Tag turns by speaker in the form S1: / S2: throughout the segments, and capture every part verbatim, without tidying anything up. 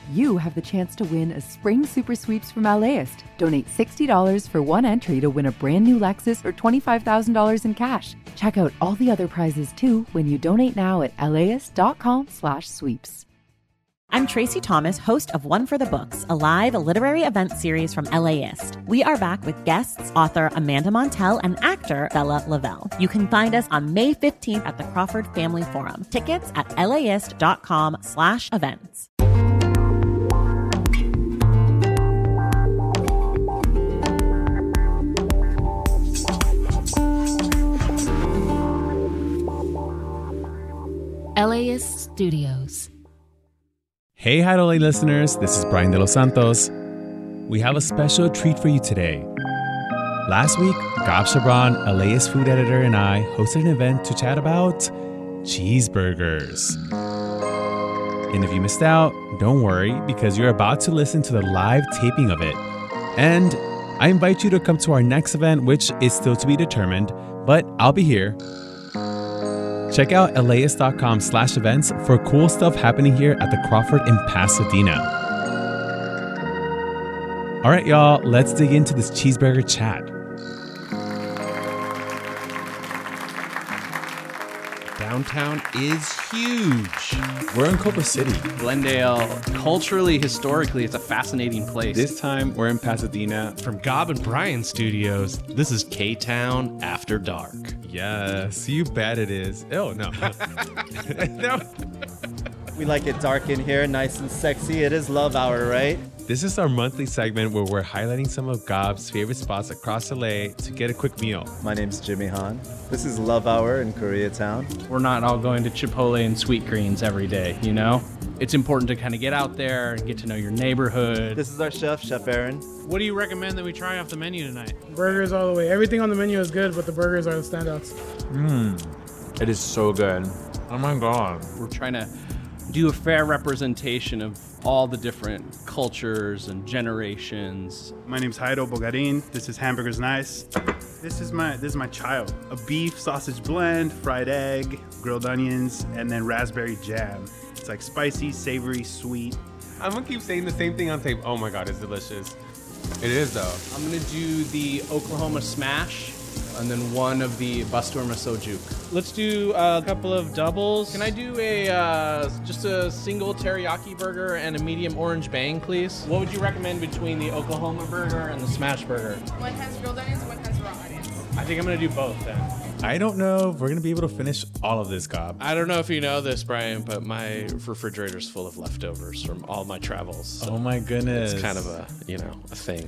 S1: you have the chance to win a spring super sweeps from LAist. Donate sixty dollars for one entry to win a brand new Lexus or twenty-five thousand dollars in cash. Check out all the other prizes too when you donate now at laist.com slash sweeps.
S2: I'm Tracy Thomas, host of One for the Books, a live literary event series from LAist. We are back with guests, author Amanda Montell and actor Bella Lavelle. You can find us on May fifteenth at the Crawford Family Forum. Tickets at laist.com slash events.
S3: LAist Studios.
S4: Hey, Hi L A listeners, this is Brian De Los Santos. We have a special treat for you today. Last week, Gab Chabran, LAist food editor, and I hosted an event to chat about cheeseburgers. And if you missed out, don't worry, because you're about to listen to the live taping of it. And I invite you to come to our next event, which is still to be determined, but I'll be here. Check out laist.com slash events for cool stuff happening here at the Crawford in Pasadena. All right, y'all, let's dig into this cheeseburger chat.
S5: Downtown is huge.
S4: We're in Culver City.
S5: Glendale, culturally, historically, it's a fascinating place.
S4: This time, we're in Pasadena.
S5: From Gob and Brian Studios, this is K-Town After Dark.
S4: Yes, you bet it is. Oh, no. No.
S6: We like it dark in here, nice and sexy. It is Love Hour, right?
S4: This is our monthly segment where we're highlighting some of Gob's favorite spots across L A to get a quick meal.
S6: My name's Jimmy Han. This is Love Hour in Koreatown.
S5: We're not all going to Chipotle and Sweet Greens every day, you know? It's important to kind of get out there and get to know your neighborhood.
S6: This is our chef, Chef Aaron.
S7: What do you recommend that we try off the menu tonight?
S8: Burgers all the way. Everything on the menu is good, but the burgers are the standouts.
S4: Mmm, it is so good. Oh my God.
S5: We're trying to do a fair representation of all the different cultures and generations.
S9: My name's Jairo Bogarin. This is Hamburgers Nice. This is my this is my child. A beef sausage blend, fried egg, grilled onions, and then raspberry jam. It's like spicy, savory, sweet.
S4: I'm gonna keep saying the same thing on tape. Oh my God, it's delicious. It is though.
S5: I'm gonna do the Oklahoma Smash and then one of the Bastur Masojuk.
S7: Let's do a couple of doubles. Can I do a uh, just a single teriyaki burger and a medium orange bang, please? What would you recommend between the Oklahoma burger and the smash burger?
S10: One has grilled onions, one has raw onions.
S7: I think I'm gonna do both then.
S4: I don't know if we're gonna be able to finish all of this, Gob.
S11: I don't know if you know this, Brian, but my refrigerator's full of leftovers from all my travels. So
S4: oh my goodness.
S11: It's kind of a, you know, a thing.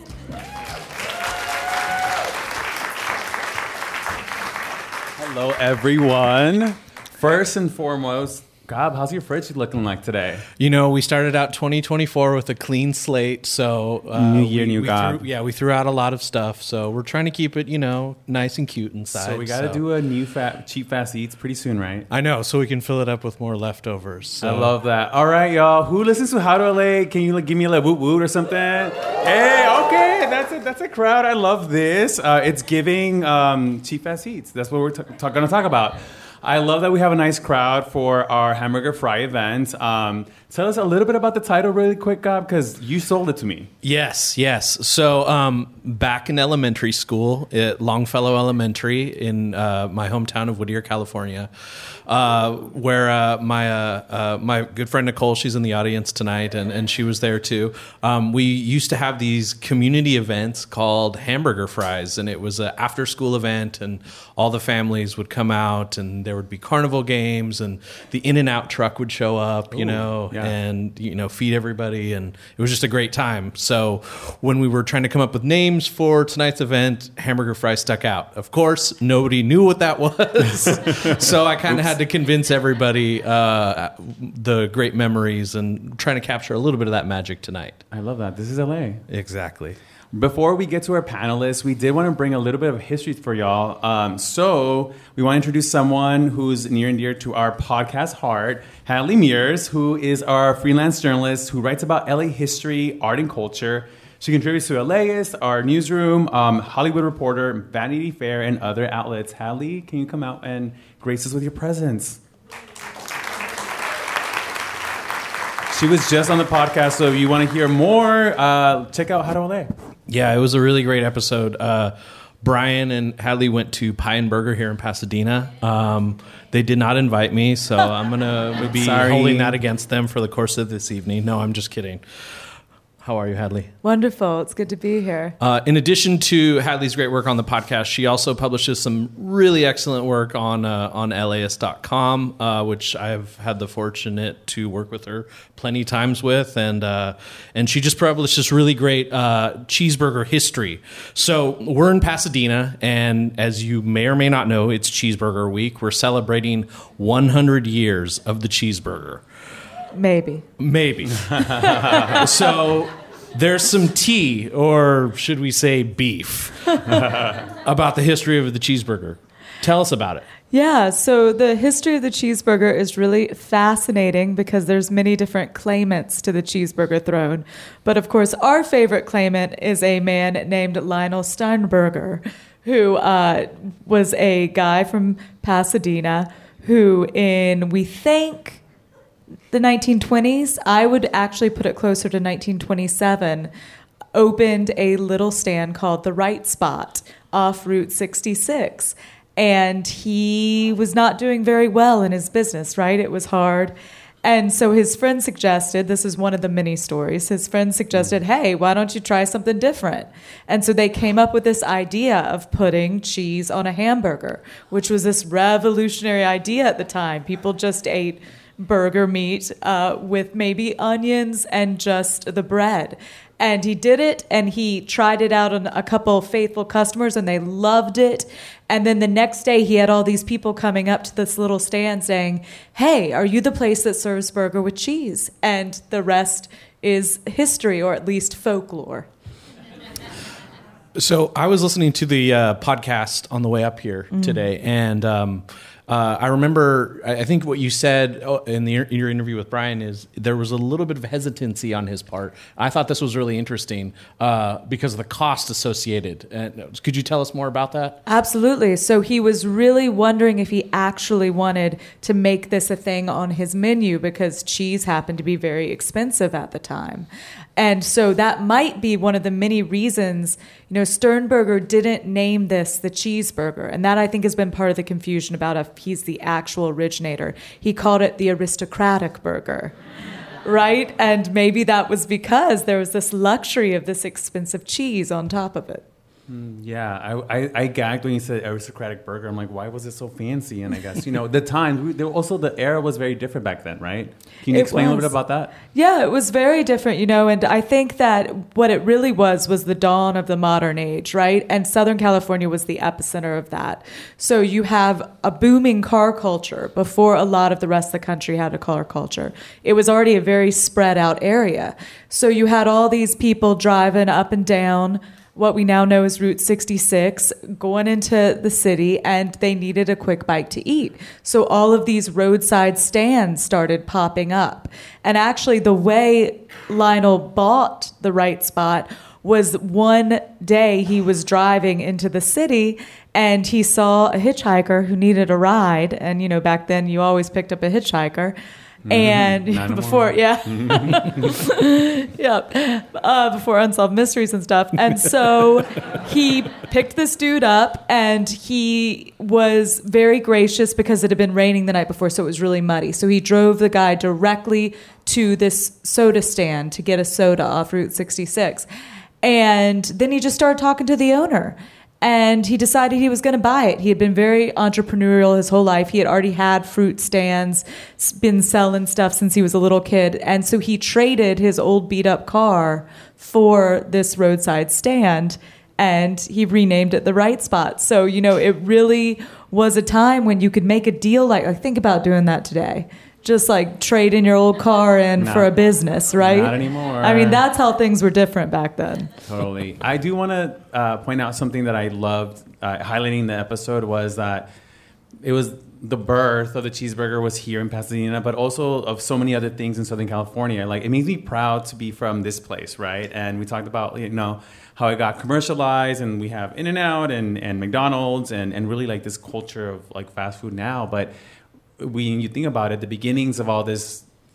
S4: Hello, everyone. First and foremost, Gob, how's your fridge looking like today?
S7: You know, we started out twenty twenty-four with a clean slate, so uh,
S4: new year,
S7: we,
S4: new
S7: we
S4: Gob.
S7: Threw, yeah, we threw out a lot of stuff, so we're trying to keep it, you know, nice and cute inside.
S4: So we got to
S7: so.
S4: do a new fat, cheap fast eats pretty soon, right?
S7: I know, so we can fill it up with more leftovers. So.
S4: I love that. All right, y'all. Who listens to How to L A? Can you like, give me a like, woot woot or something? Hey, okay, that's a that's a crowd. I love this. Uh, it's giving um, cheap fast eats. That's what we're t- t- going to talk about. I love that we have a nice crowd for our hamburger fry event. Um, tell us a little bit about the title really quick, Gob, because you sold it to me.
S7: Yes, yes. So um, back in elementary school at Longfellow Elementary in uh, my hometown of Whittier, California, uh, where uh, my uh, uh, my good friend Nicole, she's in the audience tonight, and, and she was there too. Um, we used to have these community events called Hamburger Fries, and it was an after-school event, and all the families would come out, and there would be carnival games, and the In-N-Out truck would show up, you Ooh, know, yeah. and you know, feed everybody, and it was just a great time. So when we were trying to come up with names for tonight's event, Hamburger Fries stuck out. Of course, nobody knew what that was, so I kind of had to convince everybody uh, the great memories and trying to capture a little bit of that magic tonight.
S4: I love that. This is L A.
S7: Exactly.
S4: Before we get to our panelists, we did want to bring a little bit of history for y'all. Um, so we want to introduce someone who's near and dear to our podcast heart, Hadley Mears, who is our freelance journalist who writes about L A history, art, and culture. She contributes to LAist, our newsroom, um, Hollywood Reporter, Vanity Fair, and other outlets. Hadley, can you come out and grace us with your presence? She was just on the podcast, so if you want to hear more, uh, check out How to L A.
S7: Yeah, it was a really great episode. Uh, Brian and Hadley went to Pie and Burger here in Pasadena. Um, they did not invite me, so I'm going to be
S4: Sorry.
S7: holding that against them for the course of this evening. No, I'm just kidding. How are you, Hadley?
S12: Wonderful. It's good to be here.
S7: Uh, in addition to Hadley's great work on the podcast, she also publishes some really excellent work on uh, on L A ist dot com, uh, which I've had the fortunate to work with her plenty times with, and uh, and she just published this really great uh, cheeseburger history. So we're in Pasadena, and as you may or may not know, it's Cheeseburger Week. We're celebrating one hundred years of the cheeseburger.
S12: Maybe.
S7: Maybe. So there's some tea, or should we say beef, about the history of the cheeseburger. Tell us about it.
S12: Yeah, so the history of the cheeseburger is really fascinating because there's many different claimants to the cheeseburger throne. But of course, our favorite claimant is a man named Lionel Sternberger, who uh, was a guy from Pasadena who in, we think, the nineteen twenties, I would actually put it closer to nineteen twenty-seven, opened a little stand called The Right Spot off Route sixty-six. And he was not doing very well in his business, right? It was hard. And so his friend suggested, this is one of the many stories, his friend suggested, hey, why don't you try something different? And so they came up with this idea of putting cheese on a hamburger, which was this revolutionary idea at the time. People just ate burger meat uh, with maybe onions and just the bread. And he did it, and he tried it out on a couple of faithful customers, and they loved it. And then the next day, he had all these people coming up to this little stand saying, hey, are you the place that serves burger with cheese? And the rest is history, or at least folklore.
S7: So I was listening to the uh, podcast on the way up here mm-hmm. today, and um, uh, I remember, I think what you said in, the, in your interview with Brian is there was a little bit of hesitancy on his part. I thought this was really interesting uh, because of the cost associated. And could you tell us more about that?
S12: Absolutely. So he was really wondering if he actually wanted to make this a thing on his menu because cheese happened to be very expensive at the time. And so that might be one of the many reasons, you know, Sternberger didn't name this the cheeseburger. And that, I think, has been part of the confusion about if he's the actual originator. He called it the aristocratic burger, right? And maybe that was because there was this luxury of this expensive cheese on top of it.
S4: Mm, yeah, I, I I gagged when you said aristocratic burger. I'm like, why was it so fancy? And I guess, you know, the time, we, there, also the era was very different back then, right? Can you
S12: It
S4: explain a little
S12: was.
S4: bit about that?
S12: Yeah, it was very different, you know, and I think that what it really was was the dawn of the modern age, right? And Southern California was the epicenter of that. So you have a booming car culture before a lot of the rest of the country had a car culture. It was already a very spread out area. So you had all these people driving up and down what we now know as Route sixty-six, going into the city, and they needed a quick bite to eat. So all of these roadside stands started popping up. And actually, the way Lionel bought The Right Spot was one day he was driving into the city, and he saw a hitchhiker who needed a ride. And, you know, back then you always picked up a hitchhiker. And mm-hmm. before, yeah, yeah, uh, before Unsolved Mysteries and stuff. And so he picked this dude up, and he was very gracious because it had been raining the night before, so it was really muddy. So he drove the guy directly to this soda stand to get a soda off Route sixty-six. And then he just started talking to the owner. And he decided he was going to buy it. He had been very entrepreneurial his whole life. He had already had fruit stands, been selling stuff since he was a little kid. And so he traded his old beat-up car for this roadside stand, and he renamed it The Right Spot. So, you know, it really was a time when you could make a deal like, like think about doing that today. Just like trading your old car in
S4: No.
S12: for a business, right?
S4: Not anymore.
S12: I mean, that's how things were different back then.
S4: Totally. I do want to uh, point out something that I loved uh, highlighting the episode was that it was the birth of the cheeseburger was here in Pasadena, but also of so many other things in Southern California. Like, it makes me proud to be from this place, right? And we talked about, you know, how it got commercialized, and we have In-N-Out and, and McDonald's and, and really like this culture of like fast food now. But when you think about it, the beginnings of all this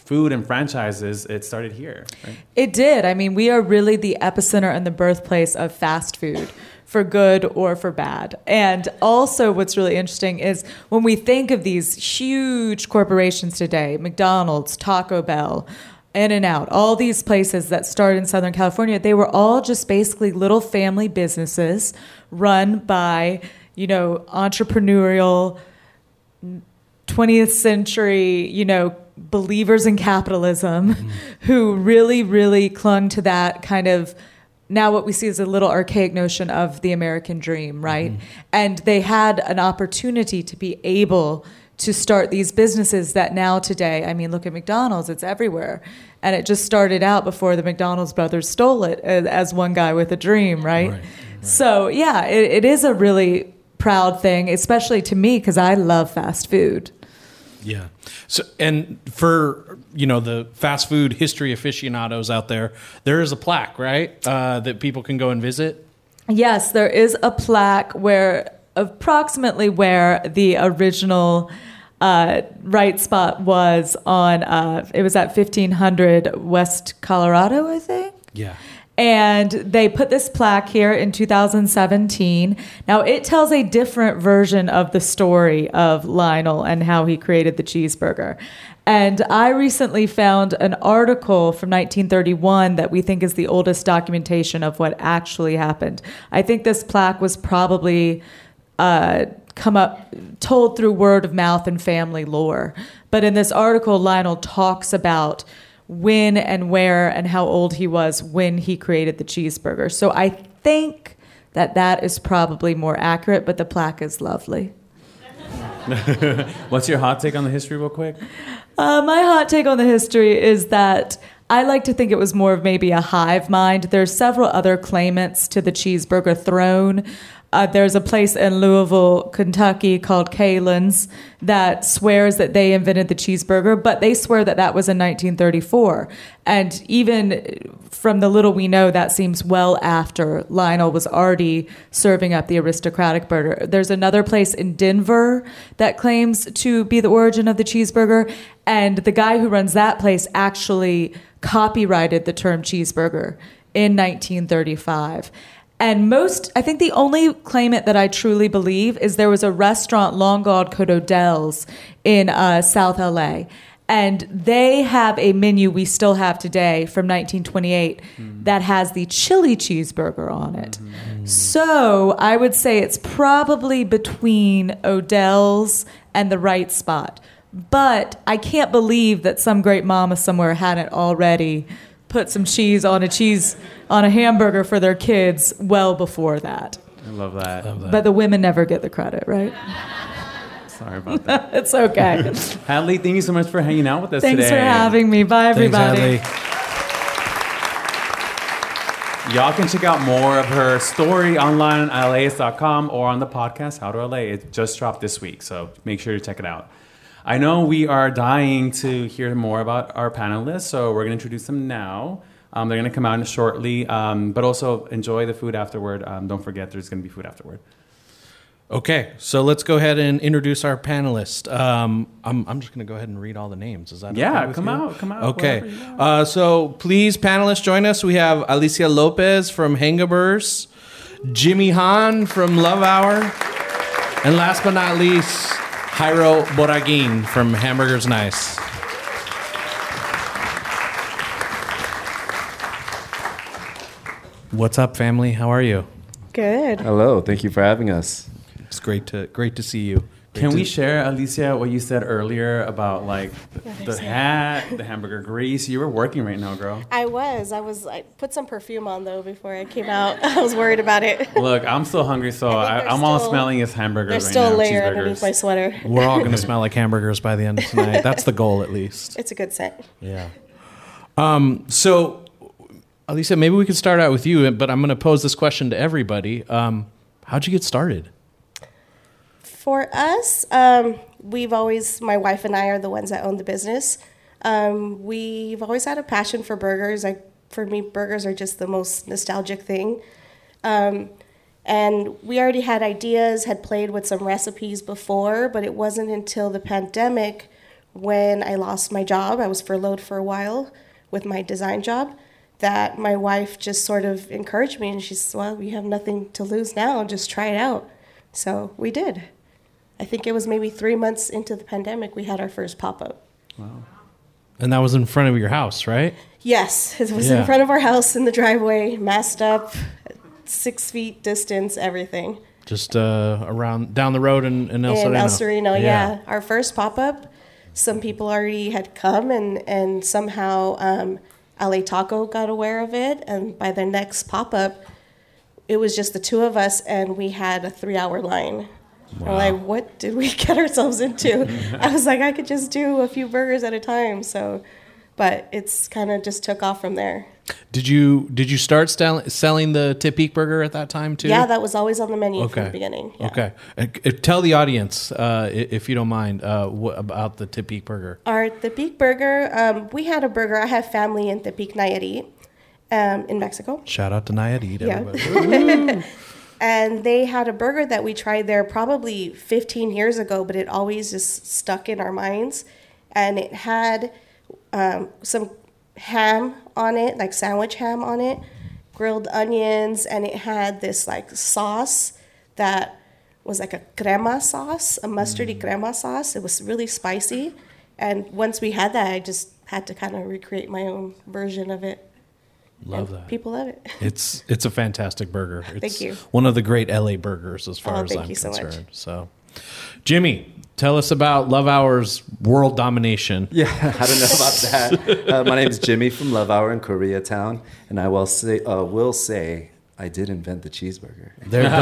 S4: food and franchises, it started here, right?
S12: It did. I mean, we are really the epicenter and the birthplace of fast food, for good or for bad. And also what's really interesting is when we think of these huge corporations today, McDonald's, Taco Bell, In-N-Out, all these places that started in Southern California, they were all just basically little family businesses run by, you know, entrepreneurial twentieth century, you know, believers in capitalism mm-hmm. who really, really clung to that kind of now what we see is a little archaic notion of the American dream, right? Mm-hmm. And they had an opportunity to be able to start these businesses that now today, I mean, look at McDonald's, it's everywhere. And it just started out before the McDonald's brothers stole it as one guy with a dream, right? right, right. So yeah, it, it is a really proud thing, especially to me, because I love fast food.
S7: Yeah. So, and for, you know, the fast food history aficionados out there, there is a plaque, right? Uh, that people can go and visit. Yes,
S12: there is a plaque where approximately where the original uh, right spot was on, uh, it was at fifteen hundred West Colorado, I think.
S7: Yeah.
S12: And they put this plaque here in two thousand seventeen. Now, it tells a different version of the story of Lionel and how he created the cheeseburger. And I recently found an article from nineteen thirty-one that we think is the oldest documentation of what actually happened. I think this plaque was probably uh, come up, told through word of mouth and family lore. But in this article, Lionel talks about when and where and how old he was when he created the cheeseburger. So I think that that is probably more accurate, but the plaque is lovely.
S4: What's your hot take on the history real quick?
S12: Uh, my hot take on the history is that I like to think it was more of maybe a hive mind. There's several other claimants to the cheeseburger throne. Uh, there's a place in Louisville, Kentucky called Kalen's that swears that they invented the cheeseburger, but they swear that that was in nineteen thirty-four. And even from the little we know, that seems well after Lionel was already serving up the aristocratic burger. There's another place in Denver that claims to be the origin of the cheeseburger, and the guy who runs that place actually copyrighted the term cheeseburger in nineteen thirty-five. And most, I think the only claimant that I truly believe is there was a restaurant long gone called Odell's in uh, South L A. And they have a menu we still have today from nineteen twenty-eight mm. that has the chili cheeseburger on it. Mm. So I would say it's probably between Odell's and the right spot. But I can't believe that some great mama somewhere hadn't already put some cheese on a cheese on a hamburger for their kids well before that.
S4: I love that. Love that.
S12: But the women never get the credit, right?
S4: Sorry about that.
S12: It's okay.
S4: Hadley, thank you so much for hanging out with us
S12: Thanks
S4: today.
S12: Thanks for having me. Bye, everybody.
S4: Thanks, Y'all can check out more of her story online on L A S dot com or on the podcast, How to L A. It just dropped this week, so make sure to check it out. I know we are dying to hear more about our panelists, so we're going to introduce them now. Um, they're going to come out shortly, um, but also enjoy the food afterward. Um, don't forget, there's going to be food afterward.
S7: Okay, so let's go ahead and introduce our panelists. Um, I'm, I'm just going to go ahead and read all the names. Is that
S4: yeah?
S7: Okay with
S4: come
S7: you?
S4: out, come out.
S7: Okay, uh, so please, panelists, join us. We have Alicia Lopez from Hangabers, Jimmy Hahn from Love Hour, and last but not least, Jairo Boragin from Hamburgers Nice. What's up, family? How are you?
S13: Good.
S14: Hello. Thank you for having us.
S7: It's great to great to see you. Great
S4: Can
S7: to,
S4: we share, Alicia, what you said earlier about like the, the hat, the hamburger grease? You were working right now, girl.
S13: I was. I was. I put some perfume on though before I came out. I was worried about it.
S4: Look, I'm still hungry, so I I, I'm all smelling his hamburgers right now.
S13: There's still a layer underneath my sweater.
S7: We're all going to smell like hamburgers by the end of tonight. That's the goal, at least.
S13: It's a good scent.
S7: Yeah. Um. So, Alicia, maybe we could start out with you, but I'm going to pose this question to everybody. Um, how'd you get started?
S13: For us, um, we've always, my wife and I are the ones that own the business. Um, we've always had a passion for burgers. I, for me, burgers are just the most nostalgic thing. Um, and we already had ideas, had played with some recipes before, but it wasn't until the pandemic when I lost my job, I was furloughed for a while with my design job, that my wife just sort of encouraged me, and she said, well, you have nothing to lose now, just try it out. So we did. I think it was maybe three months into the pandemic, we had our first pop-up.
S7: Wow. And that was in front of your house, right?
S13: Yes, it was
S7: Yeah.
S13: in front of our house in the driveway, masked up, six feet distance, everything.
S7: Just uh, around down the road in, in El
S13: in
S7: Sereno.
S13: El Sereno, yeah. Our first pop-up, some people already had come, and, and somehow um, L A Taco got aware of it. And by the next pop-up, it was just the two of us, and we had a three-hour line.
S7: Wow.
S13: I'm like, what did we get ourselves into? I was like, I could just do a few burgers at a time. So, but it's kind of just took off from there.
S7: Did you did you start sell, selling the Tepic burger at that time too?
S13: Yeah, that was always on the menu
S7: Okay.
S13: from the beginning. Yeah.
S7: Okay. Uh, uh, tell the audience, uh, i- if you don't mind, uh, what about the Tepic burger.
S13: Our Tepic burger, um, we had a burger. I have family in Tepic, Nayarit, um, in Mexico.
S7: Shout out to Nayarit,
S13: Yeah.
S7: everybody.
S13: And they had a burger that we tried there probably fifteen years ago, but it always just stuck in our minds. And it had um, some ham on it, like sandwich ham on it, grilled onions, and it had this like sauce that was like a crema sauce, a mustardy crema sauce. It was really spicy. And once we had that, I just had to kind of recreate my own version of it.
S7: Love
S13: And
S7: that.
S13: People love it.
S7: It's it's a fantastic burger. It's
S13: Thank you.
S7: One of the great L A burgers as far
S13: Oh,
S7: as
S13: thank
S7: I'm
S13: you so much.
S7: concerned. So, Jimmy, tell us about Love Hour's world domination.
S14: Yeah, I don't know about that. Uh, my name is Jimmy from Love Hour in Koreatown, and I will say, uh, will say I did invent the cheeseburger.
S7: There you go.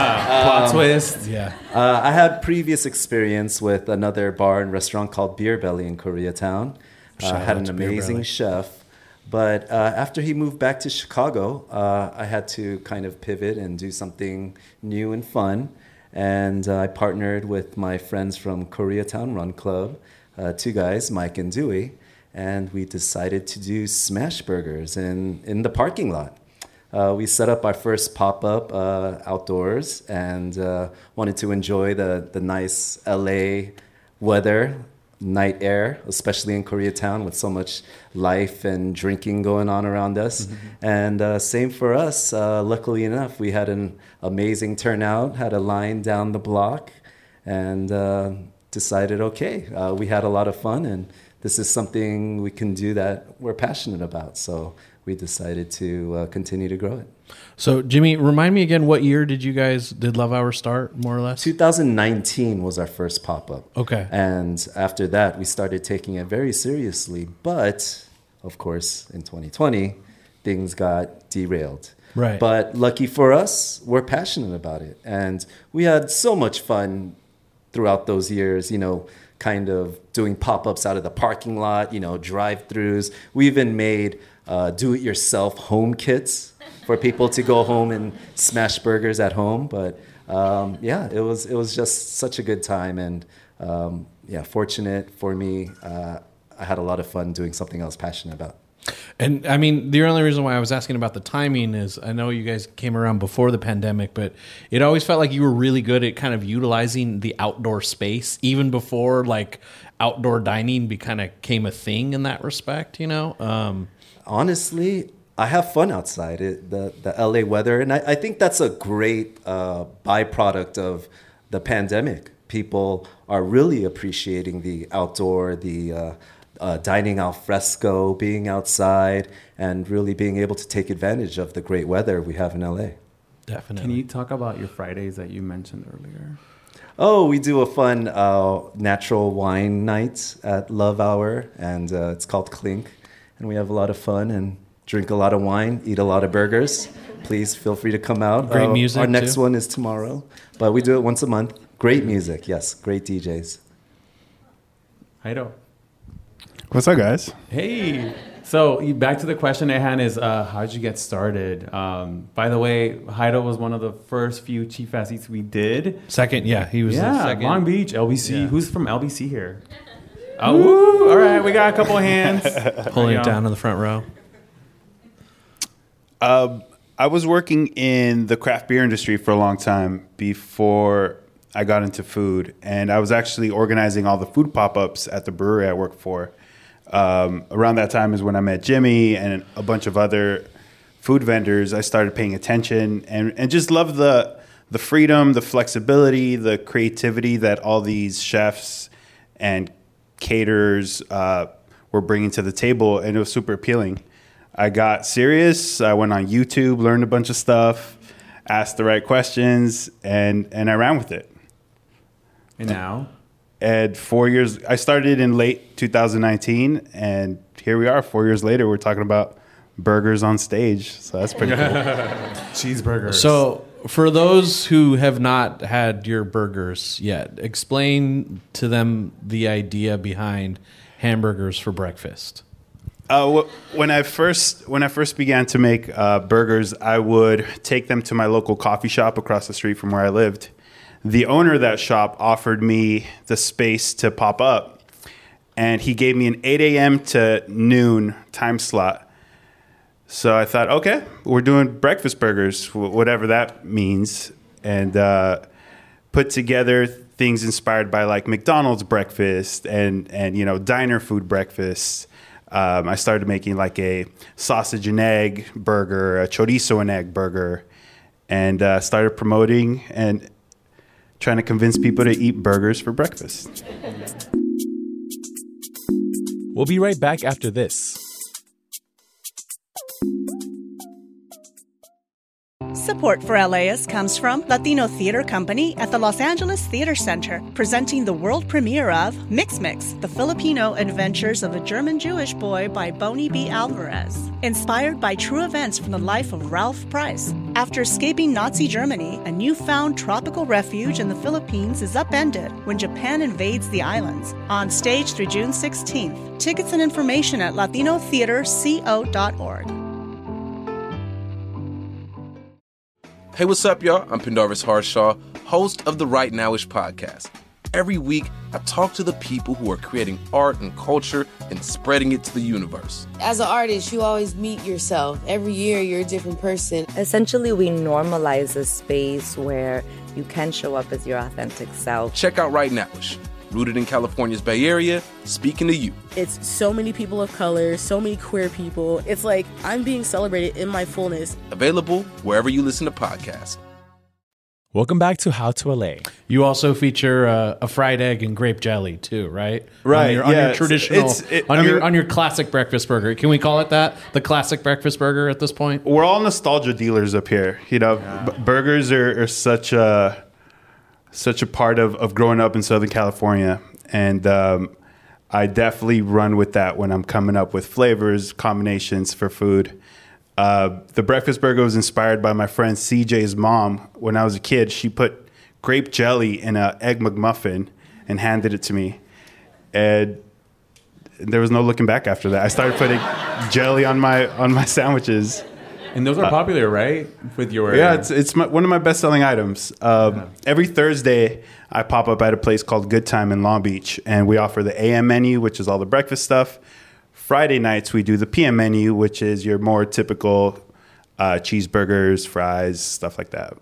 S4: Plot twist.
S7: Yeah.
S14: Uh, I had previous experience with another bar and restaurant called Beer Belly in Koreatown. Uh,
S7: Shout
S14: had
S7: out
S14: an
S7: to Beer
S14: amazing
S7: Belly.
S14: chef. But uh, after he moved back to Chicago, uh, I had to kind of pivot and do something new and fun. And uh, I partnered with my friends from Koreatown Run Club, uh, two guys, Mike and Dewey, and we decided to do smash burgers in, in the parking lot. Uh, we set up our first pop-up uh, outdoors and uh, wanted to enjoy the, the nice L A weather, night air, especially in Koreatown with so much life and drinking going on around us.
S7: Mm-hmm.
S14: And uh, same for us. Uh, luckily enough, we had an amazing turnout, had a line down the block, and uh, decided, okay, uh, we had a lot of fun, and this is something we can do that we're passionate about. So we decided to uh, continue to grow it.
S7: So, Jimmy, remind me again, what year did you guys, did Love Hour start, more or less?
S14: two thousand nineteen was our first pop-up.
S7: Okay.
S14: And after that, we started taking it very seriously. But, of course, in twenty twenty, things got derailed.
S7: Right.
S14: But lucky for us, we're passionate about it. And we had so much fun throughout those years, you know, kind of doing pop-ups out of the parking lot, you know, drive-thrus. We even made uh, do-it-yourself home kits for people to go home and smash burgers at home. But um, yeah, it was it was just such a good time, and um, yeah, fortunate for me. Uh, I had a lot of fun doing something I was passionate about.
S7: And I mean, the only reason why I was asking about the timing is I know you guys came around before the pandemic, but it always felt like you were really good at kind of utilizing the outdoor space, even before like outdoor dining be kind of came a thing in that respect, you know? Um,
S14: Honestly, I have fun outside. It, the the L A weather, and I, I think that's a great uh, byproduct of the pandemic. People are really appreciating the outdoor, the uh, uh, dining al fresco, being outside, and really being able to take advantage of the great weather we have in L A.
S7: Definitely.
S4: Can you talk about your Fridays that you mentioned earlier?
S14: Oh, we do a fun uh, natural wine night at Love Hour, and uh, it's called Clink. And we have a lot of fun and drink a lot of wine, eat a lot of burgers. Please feel free to come out.
S7: Great
S14: Uh,
S7: music,
S14: Our next
S7: too.
S14: one is tomorrow, but we do it once a month. Great music, yes. Great D Js.
S4: Heido.
S9: What's up, guys?
S4: Hey. So you- back to the question at hand is, uh, how did you get started? Um, by the way, Heido was one of the first few Chief Fast Eats we did.
S7: Second, yeah, he was
S4: yeah,
S7: the second.
S4: Long Beach, L B C.
S7: Yeah.
S4: Who's from L B C here? Oh, woo. All right, we got a couple of hands.
S7: Pulling
S4: You
S7: it
S4: know.
S7: down in the front row.
S9: Uh, I was working in the craft beer industry for a long time before I got into food, and I was actually organizing all the food pop-ups at the brewery I work for. Um, around that time is when I met Jimmy and a bunch of other food vendors. I started paying attention and, and just loved the the freedom, the flexibility, the creativity that all these chefs and caterers uh, were bringing to the table, and it was super appealing. I got serious. I went on YouTube, learned a bunch of stuff, asked the right questions, and and I ran with it.
S4: And now?
S9: And four years, I started in late two thousand nineteen, and here we are. Four years later, we're talking about burgers on stage. So that's pretty cool.
S4: Cheeseburgers.
S7: So for those who have not had your burgers yet, explain to them the idea behind hamburgers for breakfast.
S9: Uh, when I first when I first began to make uh, burgers, I would take them to my local coffee shop across the street from where I lived. The owner of that shop offered me the space to pop up, and he gave me an eight a.m. to noon time slot. So I thought, okay, we're doing breakfast burgers, whatever that means, and uh, put together things inspired by like McDonald's breakfast and and you know diner food breakfasts. Um, I started making like a sausage and egg burger, a chorizo and egg burger, and uh, started promoting and trying to convince people to eat burgers for breakfast.
S4: We'll be right back after this.
S15: Support for L A S comes from Latino Theater Company at the Los Angeles Theater Center, presenting the world premiere of Mix Mix, the Filipino Adventures of a German-Jewish Boy by Bonnie B. Alvarez. Inspired by true events from the life of Ralph Price. After escaping Nazi Germany, a newfound tropical refuge in the Philippines is upended when Japan invades the islands. On stage through June sixteenth. Tickets and information at latino theater co dot org.
S16: Hey, what's up, y'all? I'm Pendarvis Harshaw, host of the Right Nowish podcast. Every week, I talk to the people who are creating art and culture and spreading it to the universe.
S17: As an artist, you always meet yourself. Every year, you're a different person. Essentially, we normalize a space where you can show up as your authentic self.
S16: Check out Right Nowish. Rooted in California's Bay Area, speaking to you.
S18: It's so many people of color, so many queer people. It's like I'm being celebrated in my fullness.
S16: Available wherever you listen to podcasts.
S4: Welcome back to How to L A.
S7: You also feature uh, a fried egg and grape jelly too, right?
S9: Right.
S7: On your, on
S9: yeah,
S7: your traditional,
S9: it's, it,
S7: on
S9: I
S7: your
S9: mean,
S7: on your classic breakfast burger. Can we call it that? The classic breakfast burger at this point?
S9: We're all nostalgia dealers up here. You know, yeah. b- burgers are, are such a such a part of, of growing up in Southern California. And um, I definitely run with that when I'm coming up with flavors, combinations for food. Uh, the breakfast burger was inspired by my friend C J's mom. When I was a kid, she put grape jelly in an Egg McMuffin and handed it to me. And there was no looking back after that. I started putting jelly on my on my sandwiches.
S4: And those are popular, uh, right? With your
S9: yeah, it's it's my, one of my best-selling items. Um, yeah. Every Thursday, I pop up at a place called Good Time in Long Beach, and we offer the A M menu, which is all the breakfast stuff. Friday nights, we do the P M menu, which is your more typical uh, cheeseburgers, fries, stuff like that.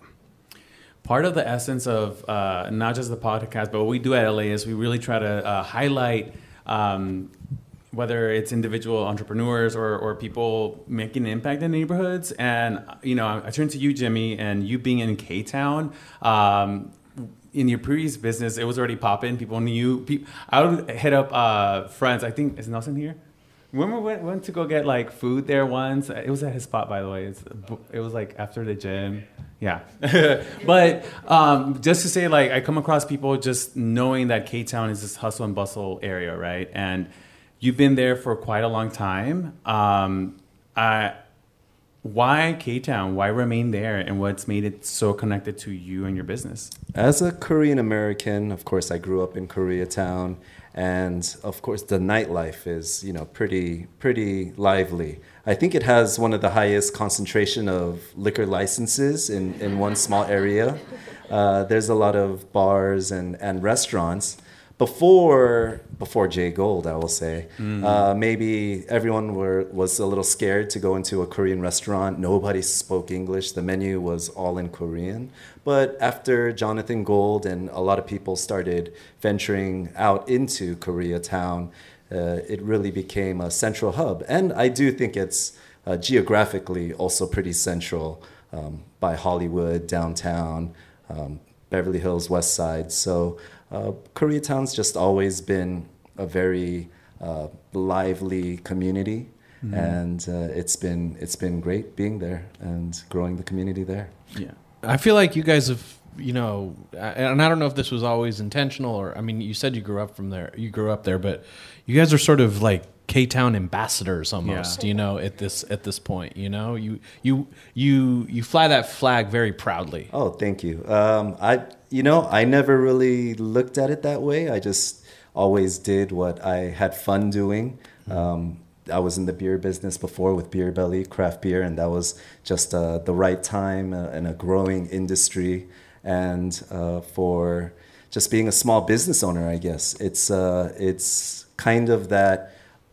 S4: Part of the essence of uh, not just the podcast, but what we do at L A is we really try to uh, highlight. Um, whether it's individual entrepreneurs or, or people making an impact in neighborhoods. And, you know, I turn to you, Jimmy, and you being in K-Town, um, in your previous business, it was already popping. People knew. People, I would hit up uh, friends. I think, is Nelson here? When we went, went to go get, like, food there once, it was at his spot, by the way. It's, it was, like, after the gym. Yeah. But um, just to say, like, I come across people just knowing that K-Town is this hustle and bustle area, right? And you've been there for quite a long time. Um, uh, why K-Town? Why remain there? And what's made it so connected to you and your business?
S14: As a Korean American, of course, I grew up in Koreatown. And of course, the nightlife is, you know, pretty, pretty lively. I think it has one of the highest concentration of liquor licenses in, in one small area. Uh, there's a lot of bars and, and restaurants. before before Jay Gold, I will say,
S4: Mm.
S14: uh, maybe everyone were was a little scared to go into a Korean restaurant. Nobody spoke English. The menu was all in Korean. But after Jonathan Gold and a lot of people started venturing out into Koreatown, uh, it really became a central hub. And I do think it's uh, geographically also pretty central um, by Hollywood, downtown, um, Beverly Hills, West Side. So uh, Koreatown's just always been a very uh, lively community.
S4: Mhm.
S14: And uh, it's been it's been great being there and growing the community there.
S4: Yeah.
S7: I feel like you guys have, you know, and I don't know if this was always intentional or, I mean, you said you grew up from there, you grew up there, but you guys are sort of like K-Town ambassadors almost,
S4: Yeah.
S7: you know, at this at this point, you know, you you you you fly that flag very proudly.
S14: Oh, thank you. Um, I, you know, I never really looked at it that way. I just always did what I had fun doing. Um, I was in the beer business before with Beer Belly, craft beer, and that was just uh, the right time uh, in a growing industry. And uh, for just being a small business owner, I guess it's uh, it's kind of that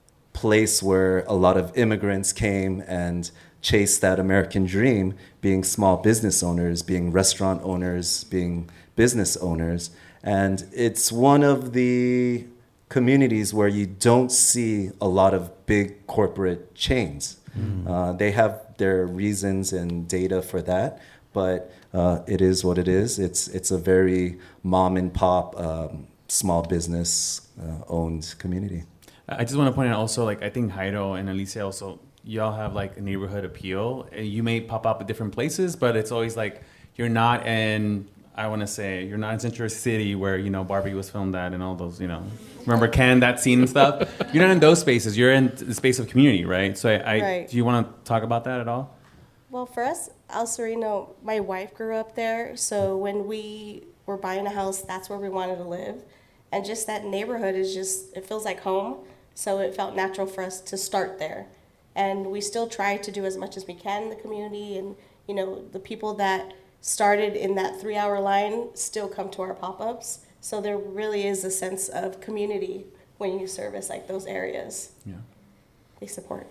S14: place where a lot of immigrants came and chased that American dream, being small business owners, being restaurant owners, being business owners. And it's one of the communities where you don't see a lot of big corporate chains.
S4: Mm.
S14: Uh, they have their reasons and data for that, but uh, it is what it is. It's it's a very mom and pop, um, small business uh, owned community.
S4: I just want to point out also, like, I think Jairo and Alicia also, y'all have like a neighborhood appeal. You may pop up at different places, but it's always like you're not in, I want to say, you're not in Century City where, you know, Barbie was filmed at and all those, you know, remember Ken, that scene and stuff? You're not in those spaces. You're in the space of community, right? So I, I
S13: Right.
S4: do you want to talk about that at all?
S13: Well, for us, El Sereno, my wife grew up there, so when we were buying a house, that's where we wanted to live. And just that neighborhood is just, it feels like home, so it felt natural for us to start there. And we still try to do as much as we can in the community, and, you know, the people that started in that three-hour line still come to our pop-ups. So there really is a sense of community when you service, like, those areas.
S4: Yeah.
S13: They support.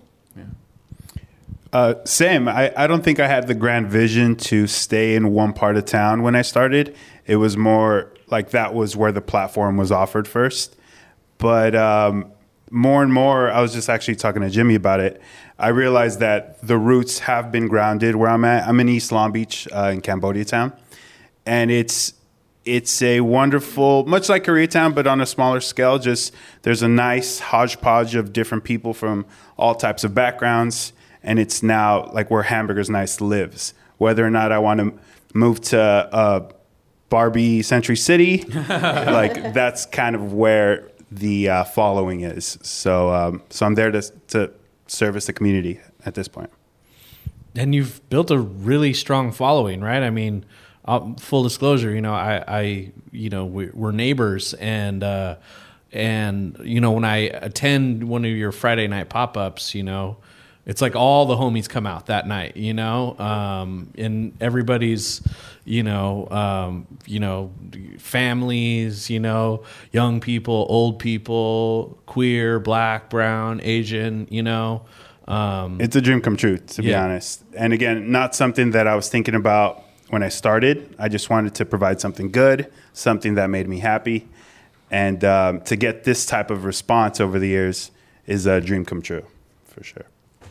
S9: Uh, same. I, I don't think I had the grand vision to stay in one part of town when I started. It was more like that was where the platform was offered first. But um, more and more, I was just actually talking to Jimmy about it. I realized that the roots have been grounded where I'm at. I'm in East Long Beach uh, in Cambodia Town. And it's it's a wonderful, much like Koreatown, but on a smaller scale. Just there's a nice hodgepodge of different people from all types of backgrounds. And it's now like where Hamburgers Nice lives. Whether or not I want to move to uh, Barbie Century City, like that's kind of where the uh, following is. So, um, so I'm there to to service the community at this point.
S7: And you've built a really strong following, right? I mean, uh, full disclosure, you know, I, I you know, we, we're neighbors, and uh, and you know, when I attend one of your Friday night pop-ups, you know, it's like all the homies come out that night, you know, um, and everybody's, you know, um, you know, families, you know, young people, old people, queer, black, brown, Asian, you know. Um,
S9: It's a dream come true, to be
S7: yeah.
S9: honest. And again, not something that I was thinking about when I started. I just wanted to provide something good, something that made me happy. And um, to get this type of response over the years is a dream come true, for sure.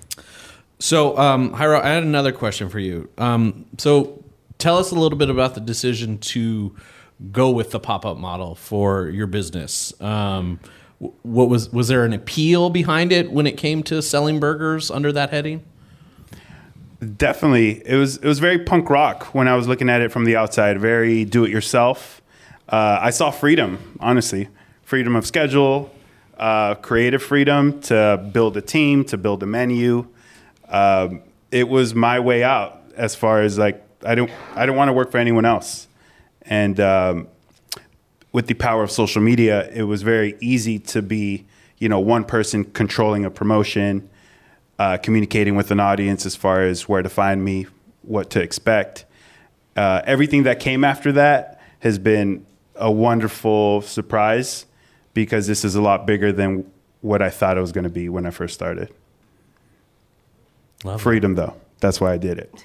S7: So, um, Jairo, I had another question for you. Um, so, tell us a little bit about the decision to go with the pop-up model for your business. Um, what was was there an appeal behind it when it came to selling burgers under that heading?
S9: Definitely, it was it was very punk rock when I was looking at it from the outside. Very do-it-yourself. Uh, I saw freedom, honestly, freedom of schedule, uh, creative freedom to build a team, to build a menu. Um, it was my way out as far as like I don't I don't want to work for anyone else, and um, with the power of social media, it was very easy to be you know one person controlling a promotion, uh, communicating with an audience as far as where to find me, what to expect. Uh, everything that came after that has been a wonderful surprise because this is a lot bigger than what I thought it was going to be when I first started.
S7: Love
S9: Freedom, it. though. That's why I did it.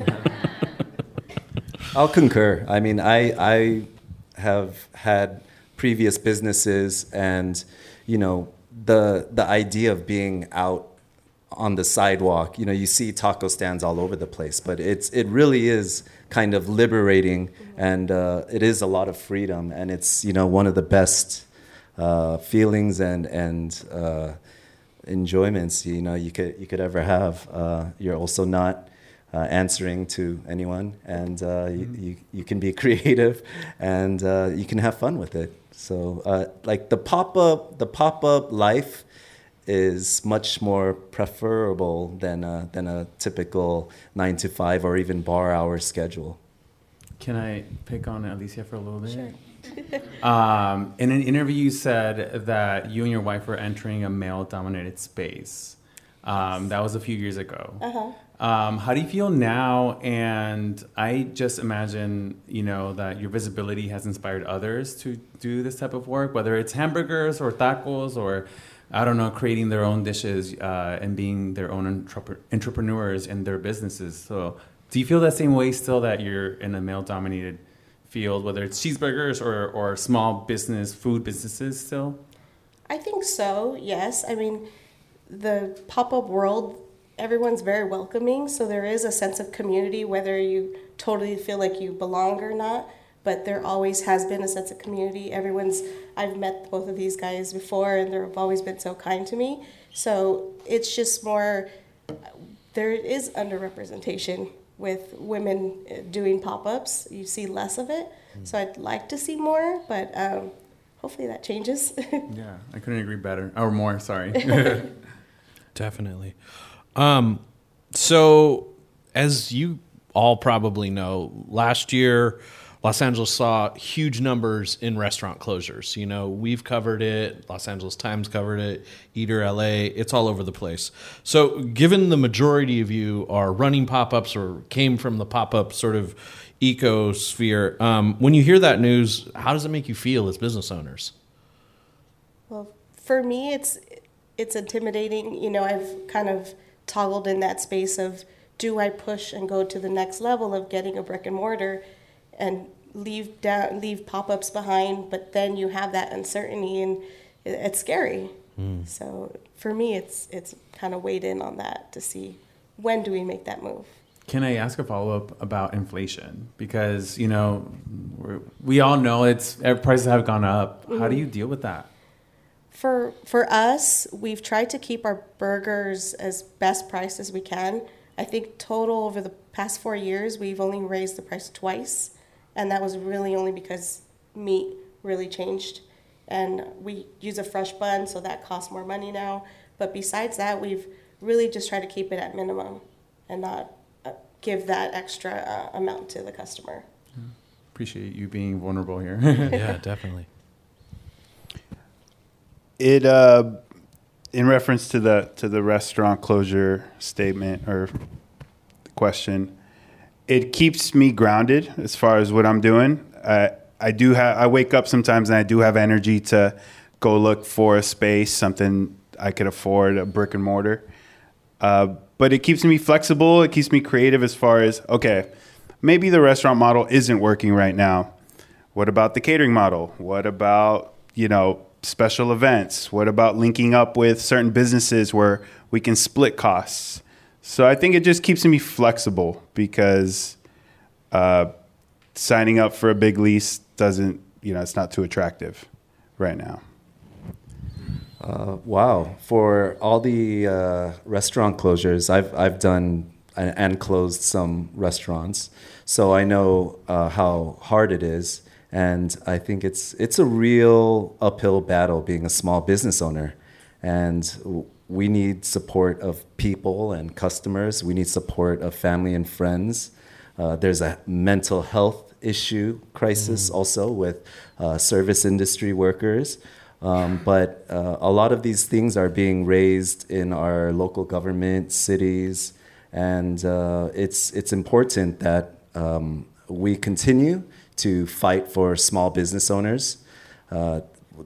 S14: I'll concur. I mean, I I have had previous businesses, and you know, the the idea of being out on the sidewalk, you know, you see taco stands all over the place, but it's it really is kind of liberating, and uh, it is a lot of freedom, and it's, you know, one of the best uh, feelings and and uh, enjoyments, you know, you could you could ever have. Uh, you're also not uh, answering to anyone, and uh, you, you you can be creative, and uh, you can have fun with it. So, uh, like the pop up, the pop up life is much more preferable than a, than a typical nine to five or even bar hour schedule.
S4: Can I pick on Alicia for a little bit?
S13: Sure.
S4: um, in an interview, you said that you and your wife were entering a male-dominated space. Um, that was a few years ago.
S13: Uh-huh.
S4: Um, how do you feel now? And I just imagine, you know, that your visibility has inspired others to do this type of work, whether it's hamburgers or tacos or, I don't know, creating their own dishes uh, and being their own entrep- entrepreneurs in their businesses. So do you feel that same way still that you're in a male-dominated field, whether it's cheeseburgers or, or small business, food businesses still?
S13: I think so, yes. I mean, the pop-up world, everyone's very welcoming, so there is a sense of community, whether you totally feel like you belong or not. But there always has been a sense of community. Everyone's, I've met both of these guys before, and they've always been so kind to me. So it's just more, there is underrepresentation with women doing pop-ups. You see less of it. Mm. So I'd like to see more, but um, hopefully that changes.
S4: Yeah, I couldn't agree better, or more, sorry.
S7: Definitely. Um, so as you all probably know, last year, Los Angeles saw huge numbers in restaurant closures. You know, we've covered it. Los Angeles Times covered it. Eater L A. It's all over the place. So given the majority of you are running pop-ups or came from the pop-up sort of ecosphere, um, when you hear that news, how does it make you feel as business owners?
S13: Well, for me, it's it's intimidating. You know, I've kind of toggled in that space of, do I push and go to the next level of getting a brick and mortar and leave down, leave pop-ups behind, but then you have that uncertainty, and it's scary. Mm. So for me, it's it's kind of weighed in on that to see, when do we make that move?
S4: Can I ask a follow-up about inflation? Because, you know, we're, we all know it's prices have gone up. Mm-hmm. How do you deal with that?
S13: For for us, we've tried to keep our burgers as best priced as we can. I think total over the past four years, we've only raised the price twice. And that was really only because meat really changed. And we use a fresh bun, so that costs more money now. But besides that, we've really just tried to keep it at minimum and not uh, give that extra uh, amount to the customer.
S4: Appreciate you being vulnerable here.
S7: Yeah, definitely.
S9: It, uh, in reference to the to the restaurant closure statement or question, it keeps me grounded as far as what I'm doing. Uh, I do have. I wake up sometimes and I do have energy to go look for a space, something I could afford, a brick and mortar. Uh, but it keeps me flexible. It keeps me creative as far as, okay, maybe the restaurant model isn't working right now. What about the catering model? What about, you know, special events? What about linking up with certain businesses where we can split costs? So I think it just keeps me flexible because uh, signing up for a big lease doesn't, you know, it's not too attractive right now.
S14: Uh, wow. For all the uh, restaurant closures, I've I've done and, and closed some restaurants, so I know uh, how hard it is. And I think it's it's a real uphill battle being a small business owner. And we need support of people and customers. We need support of family and friends. Uh, there's a mental health issue crisis mm. also with uh, service industry workers. Um, but uh, a lot of these things are being raised in our local government, cities, and uh, it's it's important that um, we continue to fight for small business owners. Uh,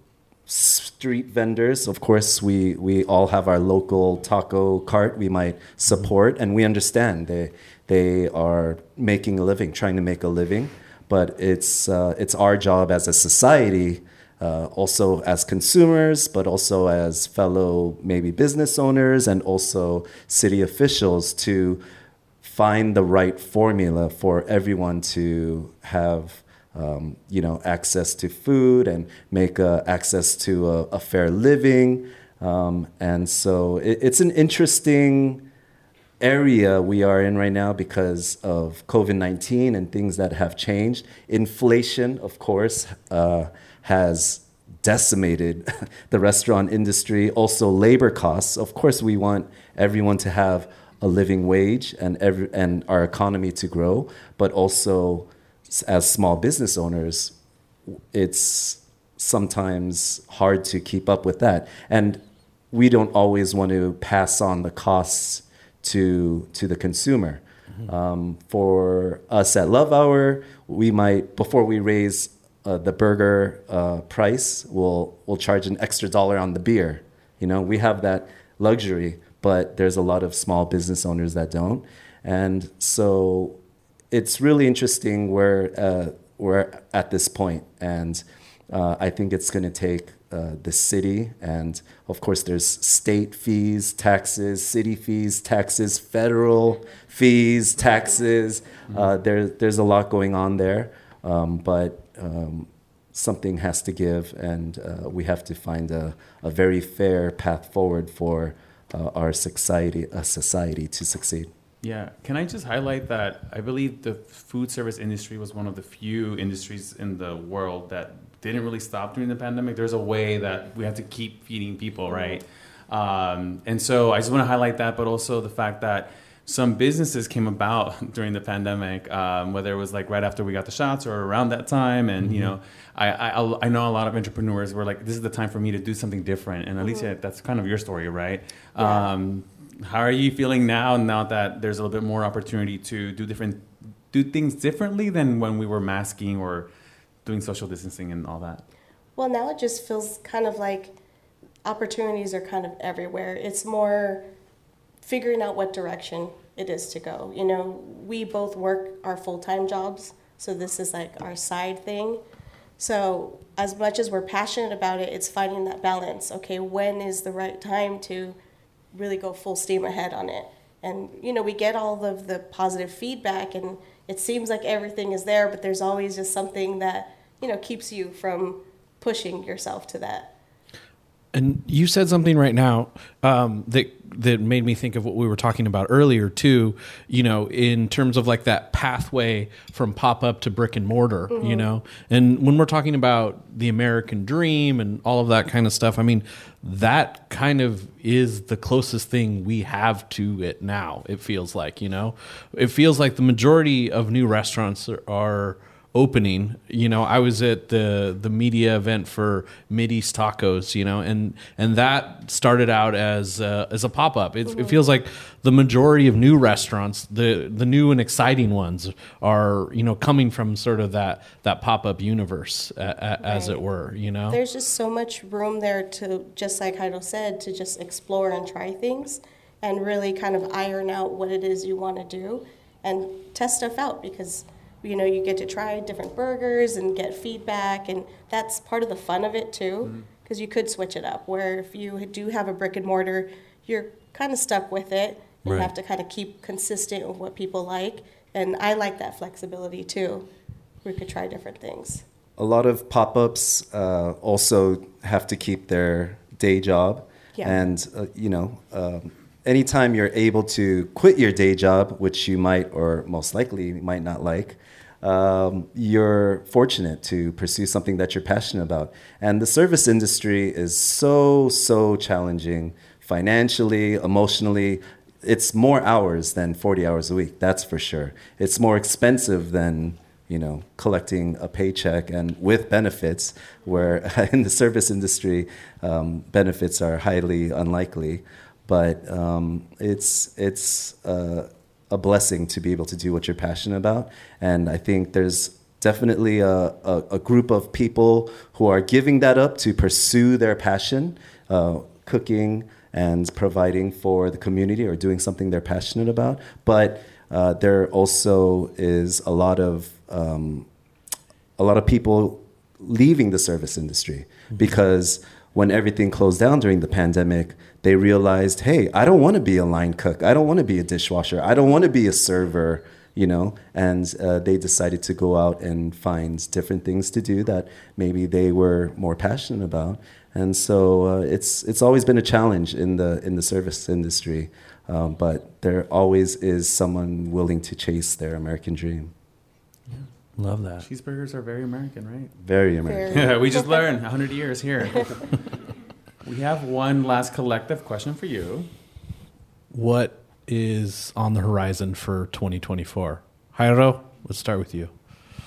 S14: street vendors, of course, we, we all have our local taco cart we might support, and we understand they, they are making a living, trying to make a living. But it's, uh, it's our job as a society, uh, also as consumers, but also as fellow maybe business owners and also city officials to find the right formula for everyone to have um, you know, access to food and make uh, access to a, a fair living. Um, and so it, it's an interesting area we are in right now because of COVID nineteen and things that have changed. Inflation, of course, uh, has decimated the restaurant industry. Also, labor costs. Of course, we want everyone to have a living wage and every, and our economy to grow, but also as small business owners, it's sometimes hard to keep up with that. And we don't always want to pass on the costs to to the consumer. Mm-hmm. Um, for us at Love Hour, we might, before we raise uh, the burger uh, price, we'll we'll charge an extra dollar on the beer. You know, we have that luxury, but there's a lot of small business owners that don't. And so it's really interesting where uh, we're at this point. And uh, I think it's going to take uh, the city, and of course there's state fees, taxes, city fees, taxes, federal fees, taxes. Mm-hmm. Uh, there, there's a lot going on there, um, but um, something has to give, and uh, we have to find a, a very fair path forward for uh, our society, a society to succeed.
S4: Yeah, can I just highlight that I believe the food service industry was one of the few industries in the world that didn't really stop during the pandemic. There's a way that we have to keep feeding people, right? Um, and so I just want to highlight that, but also the fact that some businesses came about during the pandemic, um, whether it was like right after we got the shots or around that time. And, mm-hmm. you know, I, I I know a lot of entrepreneurs were like, this is the time for me to do something different. And Alicia, mm-hmm. that's kind of your story, right? Yeah. Um, how are you feeling now, now that there's a little bit more opportunity to do different, do things differently than when we were masking or doing social distancing and all that?
S13: Well, now it just feels kind of like opportunities are kind of everywhere. It's more figuring out what direction it is to go. You know, we both work our full-time jobs, so this is like our side thing. So as much as we're passionate about it, it's finding that balance. Okay, when is the right time to really go full steam ahead on it? And, you know, we get all of the positive feedback and it seems like everything is there, but there's always just something that, you know, keeps you from pushing yourself to that.
S7: And you said something right now um, that that made me think of what we were talking about earlier too, you know, in terms of like that pathway from pop-up to brick and mortar, mm-hmm. you know. And when we're talking about the American dream and all of that kind of stuff, I mean, that kind of is the closest thing we have to it now, it feels like, you know. It feels like the majority of new restaurants are, are opening. You know, I was at the the media event for Mideast Tacos, you know, and and that started out as uh, as a pop up. It, mm-hmm. it feels like the majority of new restaurants, the the new and exciting ones, are, you know, coming from sort of that that pop up universe, uh, right. as it were. You know,
S13: there's just so much room there to, just like Heido said, to just explore and try things and really kind of iron out what it is you want to do and test stuff out, because you know, you get to try different burgers and get feedback, and that's part of the fun of it too, because mm-hmm. you could switch it up, where if you do have a brick and mortar, you're kind of stuck with it and right. have to kind of keep consistent with what people like. And I like that flexibility too. We could try different things.
S14: A lot of pop-ups uh, also have to keep their day job. Yeah. And, uh, you know, um, anytime you're able to quit your day job, which you might or most likely might not like, um, you're fortunate to pursue something that you're passionate about. And the service industry is so, so challenging financially, emotionally. It's more hours than forty hours a week, that's for sure. It's more expensive than, you know, collecting a paycheck and with benefits, where in the service industry, um, benefits are highly unlikely. But um, it's it's uh, a blessing to be able to do what you're passionate about. And I think there's definitely a, a, a group of people who are giving that up to pursue their passion, uh, cooking and providing for the community or doing something they're passionate about. But uh, there also is a lot of um, a lot of people leaving the service industry because when everything closed down during the pandemic, they realized, hey, I don't want to be a line cook. I don't want to be a dishwasher. I don't want to be a server, you know, and uh, they decided to go out and find different things to do that maybe they were more passionate about. And so uh, it's it's always been a challenge in the in the service industry, um, but there always is someone willing to chase their American dream.
S4: Love that. Cheeseburgers are very American, right?
S14: Very American.
S4: Yeah, we just learned one hundred years here. We have one last collective question for you.
S7: What is on the horizon for twenty twenty-four? Jairo, let's start with you.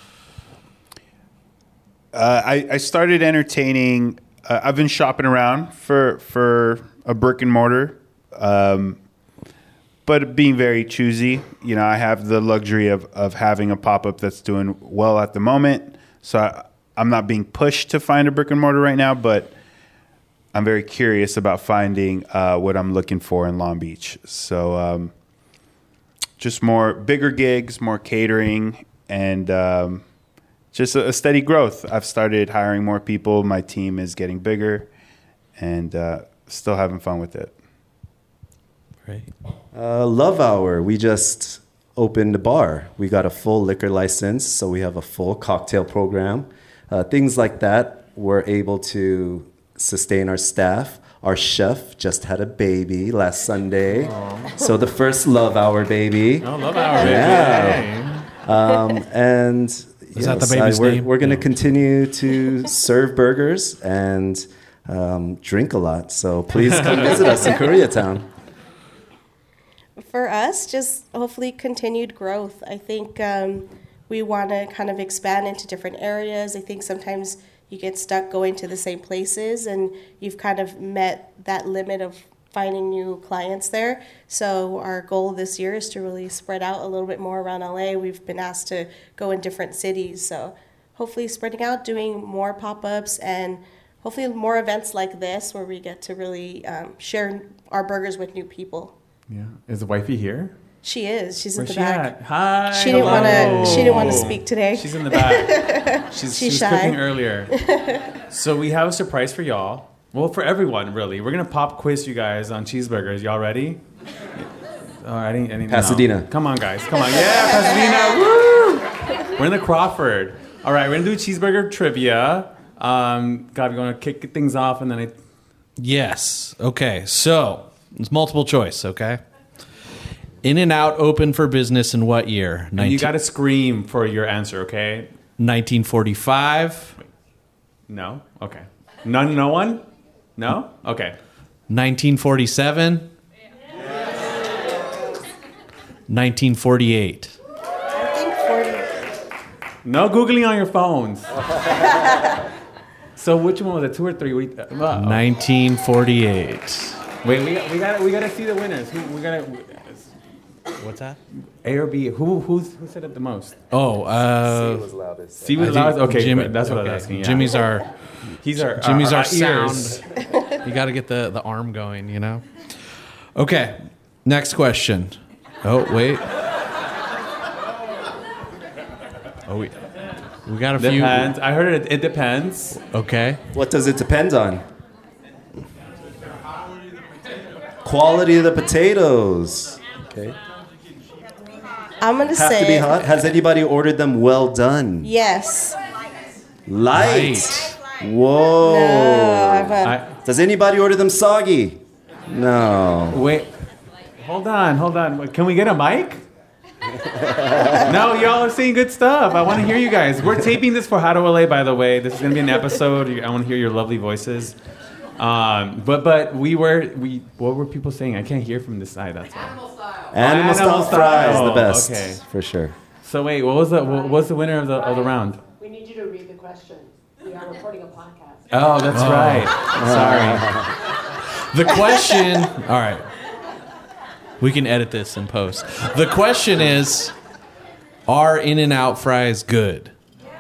S9: Uh, I, I started entertaining. Uh, I've been shopping around for for a brick and mortar, um, but being very choosy. You know, I have the luxury of, of having a pop-up that's doing well at the moment. So I, I'm not being pushed to find a brick and mortar right now, but I'm very curious about finding uh, what I'm looking for in Long Beach. So um, just more bigger gigs, more catering, and um, just a, a steady growth. I've started hiring more people. My team is getting bigger, and uh, still having fun with it.
S7: Great.
S14: Uh, Love Hour. We just opened a bar. We got a full liquor license, so we have a full cocktail program. Uh, things like that. We're able to sustain our staff. Our chef just had a baby last Sunday. Aww. So the first Love Hour baby.
S4: Oh, Love Hour,
S14: yeah. baby. Um, and
S7: Is
S14: yes,
S7: that the baby's
S14: I, we're,
S7: name?
S14: we're going to continue to serve burgers and um, drink a lot. So please come visit us in Koreatown.
S13: For us, just hopefully continued growth. I think um, we want to kind of expand into different areas. I think sometimes you get stuck going to the same places and you've kind of met that limit of finding new clients there. So our goal this year is to really spread out a little bit more around L A. We've been asked to go in different cities. So hopefully spreading out, doing more pop-ups, and hopefully more events like this where we get to really um, share our burgers with new people.
S4: Yeah. Is the wifey here?
S13: She is. She's
S4: Where's
S13: in the
S4: she
S13: back.
S4: At? Hi.
S13: She didn't want to. She didn't want to speak today.
S4: She's in the back. She's,
S13: She's
S4: she was
S13: shy.
S4: cooking earlier. So we have a surprise for y'all. Well, for everyone, really. We're gonna pop quiz you guys on cheeseburgers. Y'all ready? Oh, I didn't. I didn't
S14: Pasadena.
S4: know. Come on, guys. Come on. Yeah, Pasadena. Woo! We're in the Crawford. All right, we're gonna do cheeseburger trivia. Um, God, we're gonna kick things off, and then I.
S7: Yes. Okay. So it's multiple choice. Okay. In-N-Out opened for business in what year?
S4: And you got to scream for your answer, okay?
S7: nineteen forty-five.
S4: No? Okay. None, no one? No? Okay.
S7: nineteen forty-seven. nineteen forty-eight.
S13: I think forty.
S4: No Googling on your phones. So which one was it? Two or three? We, uh,
S7: nineteen forty-eight.
S4: Wait, we got we got we got to see the winners. We, we got to.
S7: What's that?
S4: A or B? Who who's, who said it the most?
S7: Oh, uh,
S14: C was loudest.
S4: C was loudest. Okay,
S7: Jimmy,
S4: good. That's what
S7: okay.
S4: I was asking. Yeah.
S7: Jimmy's our.
S4: He's our.
S7: Jimmy's
S4: our,
S7: our,
S4: our, our
S7: sound. You got to get the, the arm going, you know. Okay, next question. Oh wait. Oh we we got a few.
S4: Depends. I heard it. It depends.
S7: Okay.
S14: What does it depend on? Quality of the potatoes. Okay.
S13: I'm going to
S14: Have
S13: say.
S14: to be hot. Has anybody ordered them well done?
S13: Yes.
S14: Light. Whoa.
S13: No, I've, uh,
S14: Does anybody order them soggy? No.
S4: Wait. Hold on. Hold on. Can we get a mic? No, y'all are saying good stuff. I want to hear you guys. We're taping this for How to L A, by the way. This is going to be an episode. I want to hear your lovely voices. Um, but but we were we what were people saying? I can't hear from this side. That's all.
S14: Animal style,
S4: Animal
S14: style
S4: style.
S14: fries, the best,
S4: Okay.
S14: for sure.
S4: So wait, what was the what was the winner of the of the round?
S10: We need you to read the question. We are recording a podcast.
S4: Oh, that's
S7: Oh.
S4: right. Sorry.
S7: The question. All right. We can edit this in post. The question is, are In-N-Out fries good?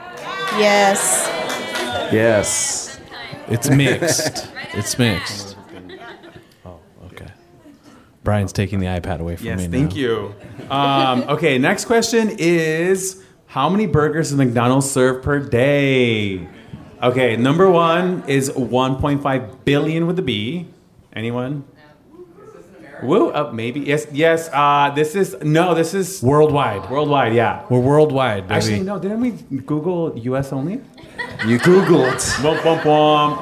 S13: Yes.
S14: Yes.
S7: It's mixed. It's mixed. Oh, okay. Brian's taking the iPad away from
S4: Yes,
S7: me now.
S4: thank you. Um, okay, next question is, how many burgers does McDonald's serve per day? Okay, number one is one point five billion with a B. Anyone? Woo, uh, maybe. Yes, yes. Uh, this is, no, this is...
S7: Worldwide.
S4: Worldwide, yeah.
S7: We're worldwide, baby.
S4: Actually, no, didn't we Google U S only?
S14: You Googled.
S4: Womp, womp, womp.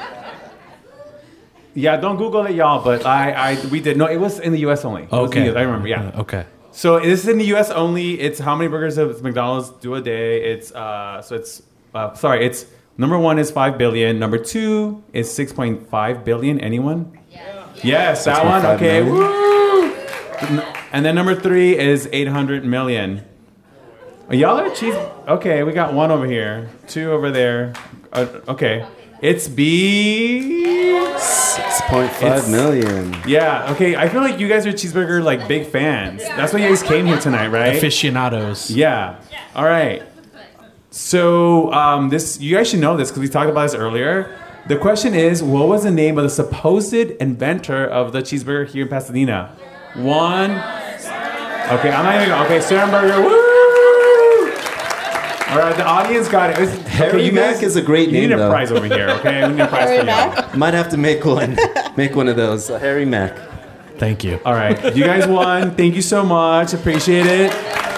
S4: Yeah, don't Google it, y'all, but I, I, we did. No, it was in the U S only. It was in the
S7: Okay.
S4: U S, I remember, yeah.
S7: Uh, okay.
S4: So this is in the U S only. It's how many burgers does McDonald's do a day? It's, uh, so it's, uh, sorry, it's, number one is five billion. Number two is six point five billion. Anyone? Yes, that one. Okay. Woo! And then number three is eight hundred million. Y'all are cheese. Okay, we got one over here, two over there. Uh, okay, it's B.
S14: six point five
S4: It's-
S14: million.
S4: Yeah. Okay. I feel like you guys are cheeseburger like big fans. That's why you guys came here tonight, right?
S7: Aficionados.
S4: Yeah. All right. So um, this, you guys should know this because we talked about this earlier. The question is, what was the name of the supposed inventor of the cheeseburger here in Pasadena? One. Okay, I'm not even going. Okay, Sternberger. Woo! All right, the audience got it. It's,
S14: Harry
S4: okay, you
S14: Mack
S4: guys,
S14: is a great
S4: you
S14: name,
S4: need a
S14: though.
S4: prize over here, okay? We need a prize
S13: Harry
S4: for y'all.
S14: Might have to make one. Make one of those. Uh, Harry Mack.
S7: Thank you.
S4: All right, you guys won. Thank you so much. Appreciate it.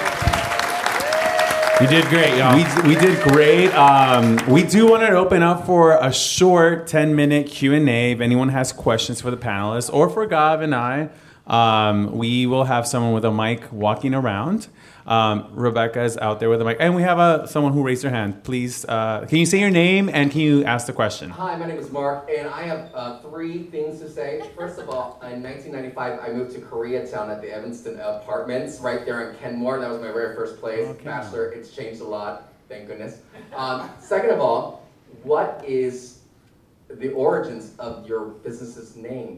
S7: You did great, y'all.
S4: We, we did great. Um, we do want to open up for a short ten-minute Q and A. If anyone has questions for the panelists or for Gav and I, um, we will have someone with a mic walking around. Um, Rebecca is out there with a mic. And we have a, someone who raised their hand. Please, uh, can you say your name and can you ask the question?
S19: Hi, my name is Mark, and I have uh, three things to say. First of all, in nineteen ninety-five, I moved to Koreatown at the Evanston Apartments, right there in Kenmore. That was my very first place.
S4: Okay.
S19: Bachelor, it's changed a lot, thank goodness. Um, second of all, what is the origins of your business's names?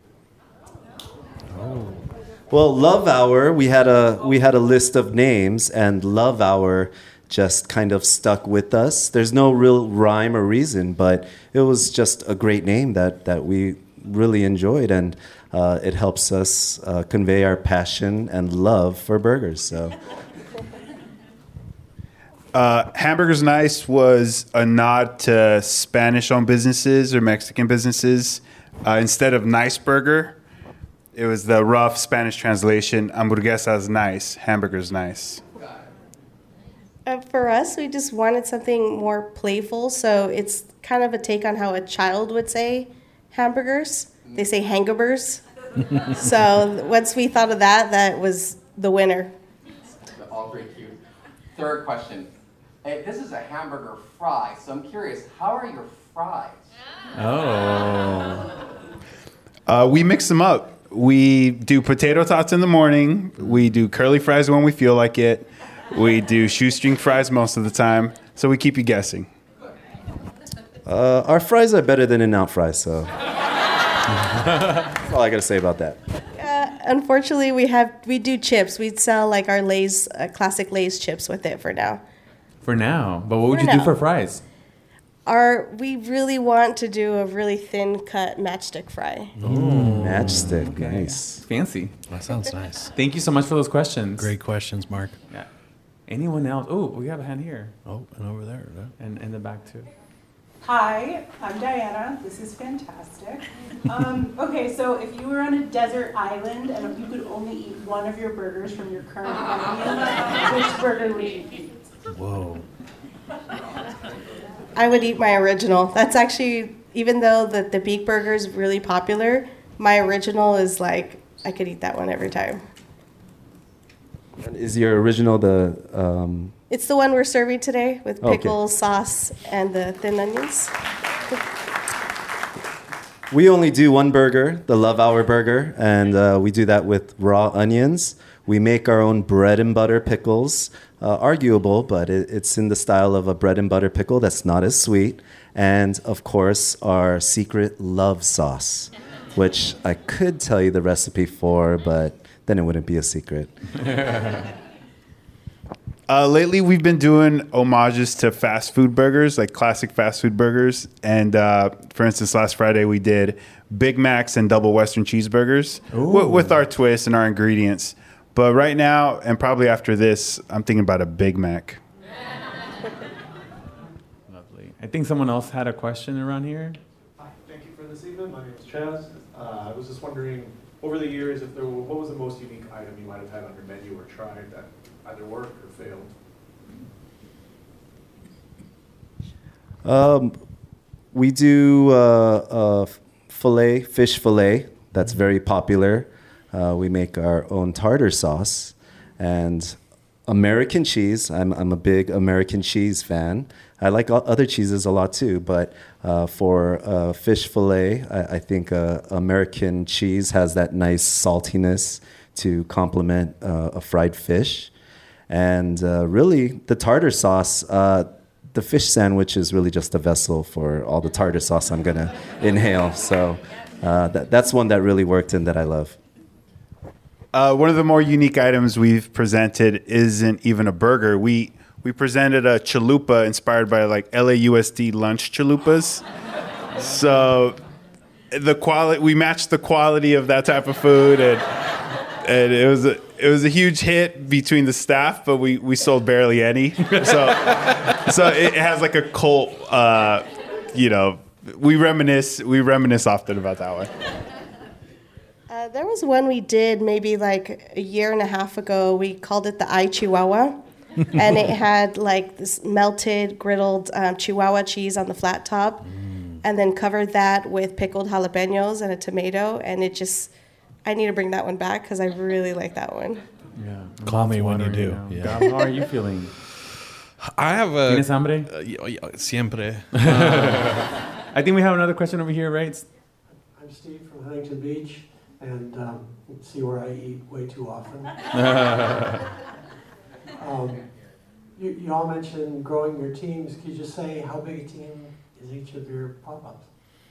S14: Oh. Well, Love Hour, we had a we had a list of names, and Love Hour just kind of stuck with us. There's no real rhyme or reason, but it was just a great name that, that we really enjoyed, and uh, it helps us uh, convey our passion and love for burgers. So,
S9: Uh, Hamburgers Nice was a nod to Spanish-owned businesses or Mexican businesses. Uh, instead of Nice Burger, it was the rough Spanish translation, Hamburguesas Nice, Hamburgers Nice.
S13: Uh, for us, we just wanted something more playful, so it's kind of a take on how a child would say hamburgers. They say hangabers. So once we thought of that, that was the winner.
S19: All very cute. Third question. Hey, this is a hamburger fry, so I'm curious, how are your fries?
S4: Oh.
S9: Uh, we mix them up. We do potato tots in the morning. We do curly fries when we feel like it. We do shoestring fries most of the time. So we keep you guessing.
S14: uh, our fries are better than In-N-Out fries, so that's all I got to say about that.
S13: Uh, unfortunately, we have we do chips. We sell like our Lay's uh, classic Lay's chips with it for now.
S4: For now. But what would
S13: For
S4: you do
S13: now.
S4: for fries?
S13: Our we really want to do a really thin cut matchstick fry.
S14: Ooh, matchstick, nice.
S4: Fancy.
S7: That sounds nice.
S4: Thank you so much for those questions.
S7: Great questions, Mark.
S4: Yeah. Anyone else? Oh, we have a hand here.
S7: Oh, and over there. No?
S4: And in the back too.
S20: Hi, I'm Diana. This is fantastic. Um, okay, so if you were on a desert island and you could only eat one of your burgers from your current menu, which burger would you eat?
S7: Whoa.
S13: I would eat my original. That's actually, even though the, the beak burger is really popular, my original is like, I could eat that one every time.
S14: And is your original the... Um,
S13: It's the one we're serving today with
S14: Okay.
S13: pickles, sauce, and the thin onions.
S14: We only do one burger, the Love Hour burger, and uh, we do that with raw onions. We make our own bread and butter pickles. Uh, arguable, but it, it's in the style of a bread and butter pickle that's not as sweet. And, of course, our secret love sauce, which I could tell you the recipe for, but then it wouldn't be a secret.
S9: Uh, lately, we've been doing homages to fast food burgers, like classic fast food burgers. And uh, for instance, last Friday we did Big Macs and double Western cheeseburgers w- with our twist and our ingredients. But right now, and probably after this, I'm thinking about a Big Mac.
S4: Lovely. I think someone else had a question around here.
S21: Hi, thank you for this evening. My name is Chaz. Uh, I was just wondering, over the years, if there were, what was the most unique item you might have had on your menu or tried that either worked or failed?
S14: Um, we do uh, uh, fillet, fish fillet. That's very popular. Uh, we make our own tartar sauce and American cheese. I'm I'm a big American cheese fan. I like o- other cheeses a lot too, but uh, for uh, fish fillet, I, I think uh, American cheese has that nice saltiness to complement uh, a fried fish. And uh, really, the tartar sauce, uh, the fish sandwich is really just a vessel for all the tartar sauce I'm going to inhale. So uh, that, that's one that really worked and that I love.
S9: Uh, one of the more unique items we've presented isn't even a burger. We we presented a chalupa inspired by like L A U S D lunch chalupas. So the quality, we matched the quality of that type of food, and and it was a, it was a huge hit between the staff, but we, we sold barely any. So so it has like a cult. Uh, you know, we reminisce we reminisce often about that one.
S13: Uh, there was one we did maybe like a year and a half ago. We called it the I Chihuahua. And it had like this melted, griddled um, Chihuahua cheese on the flat top. Mm. And then covered that with pickled jalapenos and a tomato. And it just, I need to bring that one back because I really like that one.
S4: Yeah.
S7: Call me when you do.
S4: Now.
S7: Yeah.
S4: Gab, how are you feeling?
S7: I have a...
S4: ¿Tienes hambre?
S7: Uh, siempre.
S4: I think we have another question over here, right?
S22: I'm Steve from Huntington Beach. And um, see where I eat way too often. um, you, you all mentioned growing your teams. Can you just say how big a team is each of your pop-ups?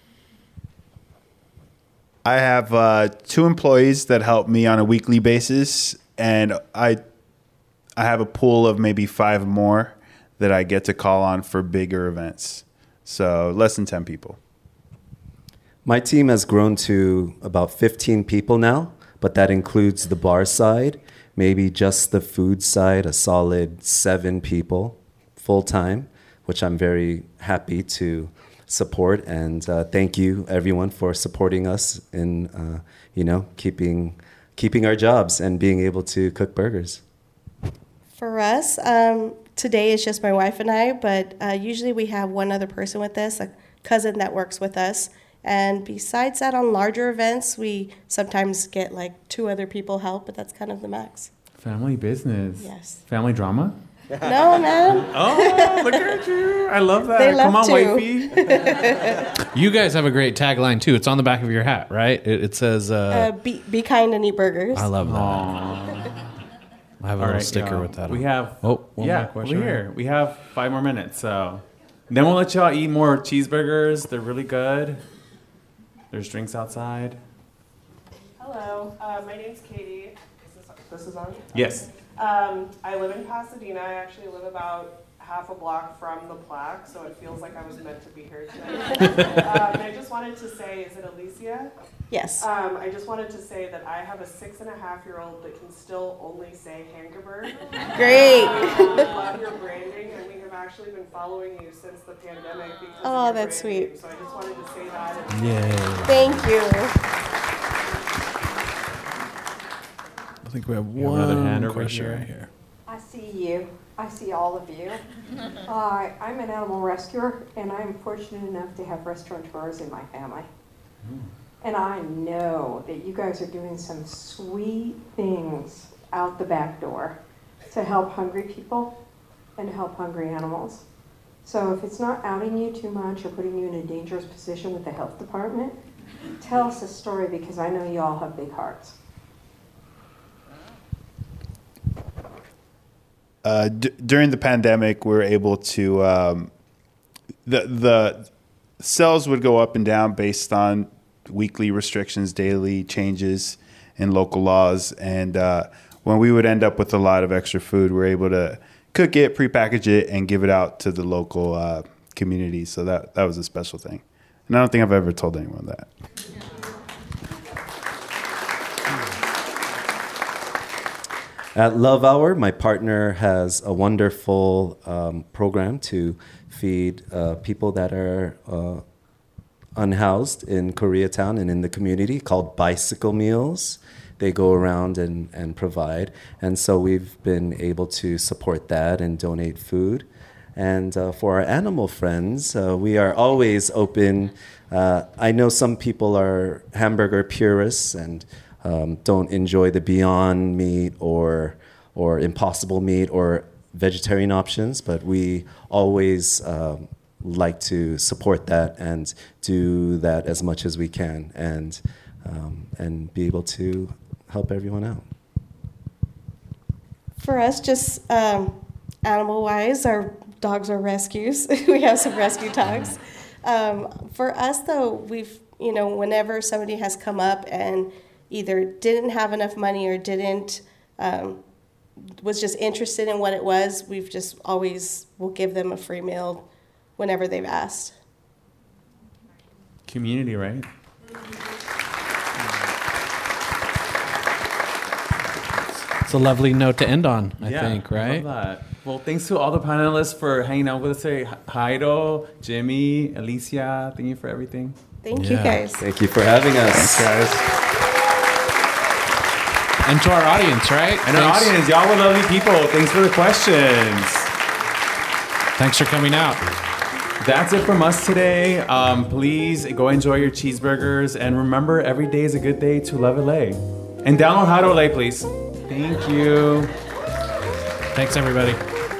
S9: I have uh, two employees that help me on a weekly basis, and I I have a pool of maybe five more that I get to call on for bigger events. So less than ten people.
S14: My team has grown to about fifteen people now, but that includes the bar side, maybe just the food side, a solid seven people full-time, which I'm very happy to support. And uh, thank you, everyone, for supporting us in, uh, you know, keeping keeping our jobs and being able to cook burgers.
S13: For us, um, today is just my wife and I, but uh, usually we have one other person with us, a cousin that works with us. And besides that, on larger events, we sometimes get like two other people help, but that's kind of the max.
S4: Family business.
S13: Yes.
S4: Family drama?
S13: No, man.
S4: Oh, look at you. I love that.
S13: They
S4: Come
S13: love
S4: on,
S13: to.
S4: wifey.
S7: You guys have a great tagline, too. It's on the back of your hat, right? It, it says... Uh,
S13: Uh, be, be kind and eat burgers.
S7: I love that. Aww. I have a
S4: All
S7: little
S4: right,
S7: sticker
S4: y'all.
S7: with that on.
S4: We have...
S7: Oh, one
S4: yeah,
S7: more question.
S4: we're here. We have five more minutes, so... Then we'll let y'all eat more cheeseburgers. They're really good. There's drinks outside.
S23: Hello, uh, my name's Katie. Is this, this is on?
S4: Yes.
S23: Um, I live in Pasadena. I actually live about half a block from the plaque, so it feels like I was meant to be here tonight. um, and I just wanted to say, is it Alicia?
S13: Yes.
S23: Um, I just wanted to say that I have a six and a half year old that can still only say Hangaberg.
S13: Great.
S23: Um, I love your branding, and we have actually been following you since the pandemic because
S13: Oh,
S23: of your
S13: that's
S23: branding.
S13: sweet.
S23: So I just wanted to say that. And
S7: Yay.
S13: Thank you.
S7: I think we have
S4: We have
S7: one
S4: another hand over
S7: question
S4: here.
S7: right here.
S10: I see you. I see all of you. Uh, I'm an animal rescuer, and I'm fortunate enough to have restaurateurs in my family. And I know that you guys are doing some sweet things out the back door to help hungry people and to help hungry animals. So if it's not outing you too much or putting you in a dangerous position with the health department, tell us a story because I know you all have big hearts.
S9: Uh, d- during the pandemic, we were able to um, the the sales would go up and down based on weekly restrictions, daily changes in local laws, and uh, when we would end up with a lot of extra food, we were able to cook it, prepackage it, and give it out to the local uh, community. So that, that was a special thing. And I don't think I've ever told anyone that.
S14: At Love Hour, my partner has a wonderful um, program to feed uh, people that are uh, unhoused in Koreatown and in the community called Bicycle Meals. They go around and, and provide. And so we've been able to support that and donate food. And uh, for our animal friends, uh, we are always open. Uh, I know some people are hamburger purists and um, don't enjoy the Beyond Meat or or Impossible Meat or vegetarian options, but we always um, like to support that and do that as much as we can, and um, and be able to help everyone out.
S13: For us, just um, animal-wise, our dogs are rescues. We have some rescue dogs. Um, for us, though, we've, you know, whenever somebody has come up and either didn't have enough money or didn't, um, was just interested in what it was, we've just always will give them a free meal whenever they've asked.
S4: Community, right?
S7: It's a lovely note to end on, I
S4: yeah,
S7: think, right?
S4: I love that. Well, thanks to all the panelists for hanging out with us today. Jairo, Jimmy, Alicia, thank you for everything.
S13: Thank you, guys.
S14: Thank you for having us.
S4: Thanks, guys.
S7: And to our audience, right?
S4: And our
S7: Thanks.
S4: audience, y'all were lovely people. Thanks for the questions.
S7: Thanks for coming out.
S4: That's it from us today. Um, please go enjoy your cheeseburgers. And remember, every day is a good day to love L A. And download How to L A, please. Thank you.
S7: Thanks, everybody.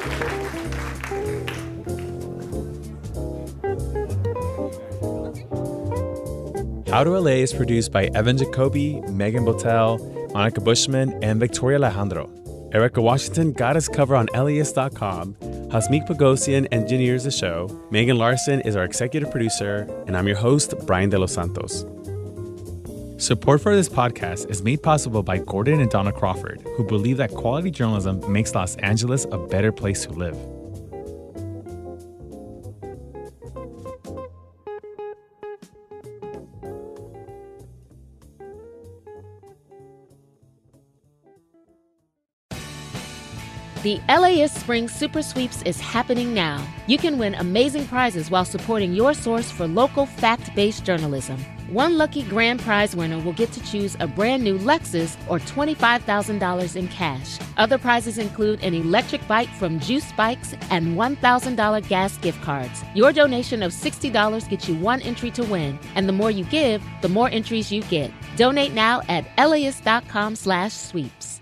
S4: How to L A is produced by Evan Jacoby, Megan Botel, Monica Bushman, and Victoria Alejandro. Erica Washington got us cover on L A S dot com. Hasmik Pagosian engineers the show. Megan Larson is our executive producer. And I'm your host, Brian De Los Santos. Support for this podcast is made possible by Gordon and Donna Crawford, who believe that quality journalism makes Los Angeles a better place to live.
S1: The L A S Spring Super Sweeps is happening now. You can win amazing prizes while supporting your source for local fact-based journalism. One lucky grand prize winner will get to choose a brand new Lexus or twenty-five thousand dollars in cash. Other prizes include an electric bike from Juice Bikes and one thousand dollars gas gift cards. Your donation of sixty dollars gets you one entry to win, and the more you give, the more entries you get. Donate now at L A S dot com slash sweeps.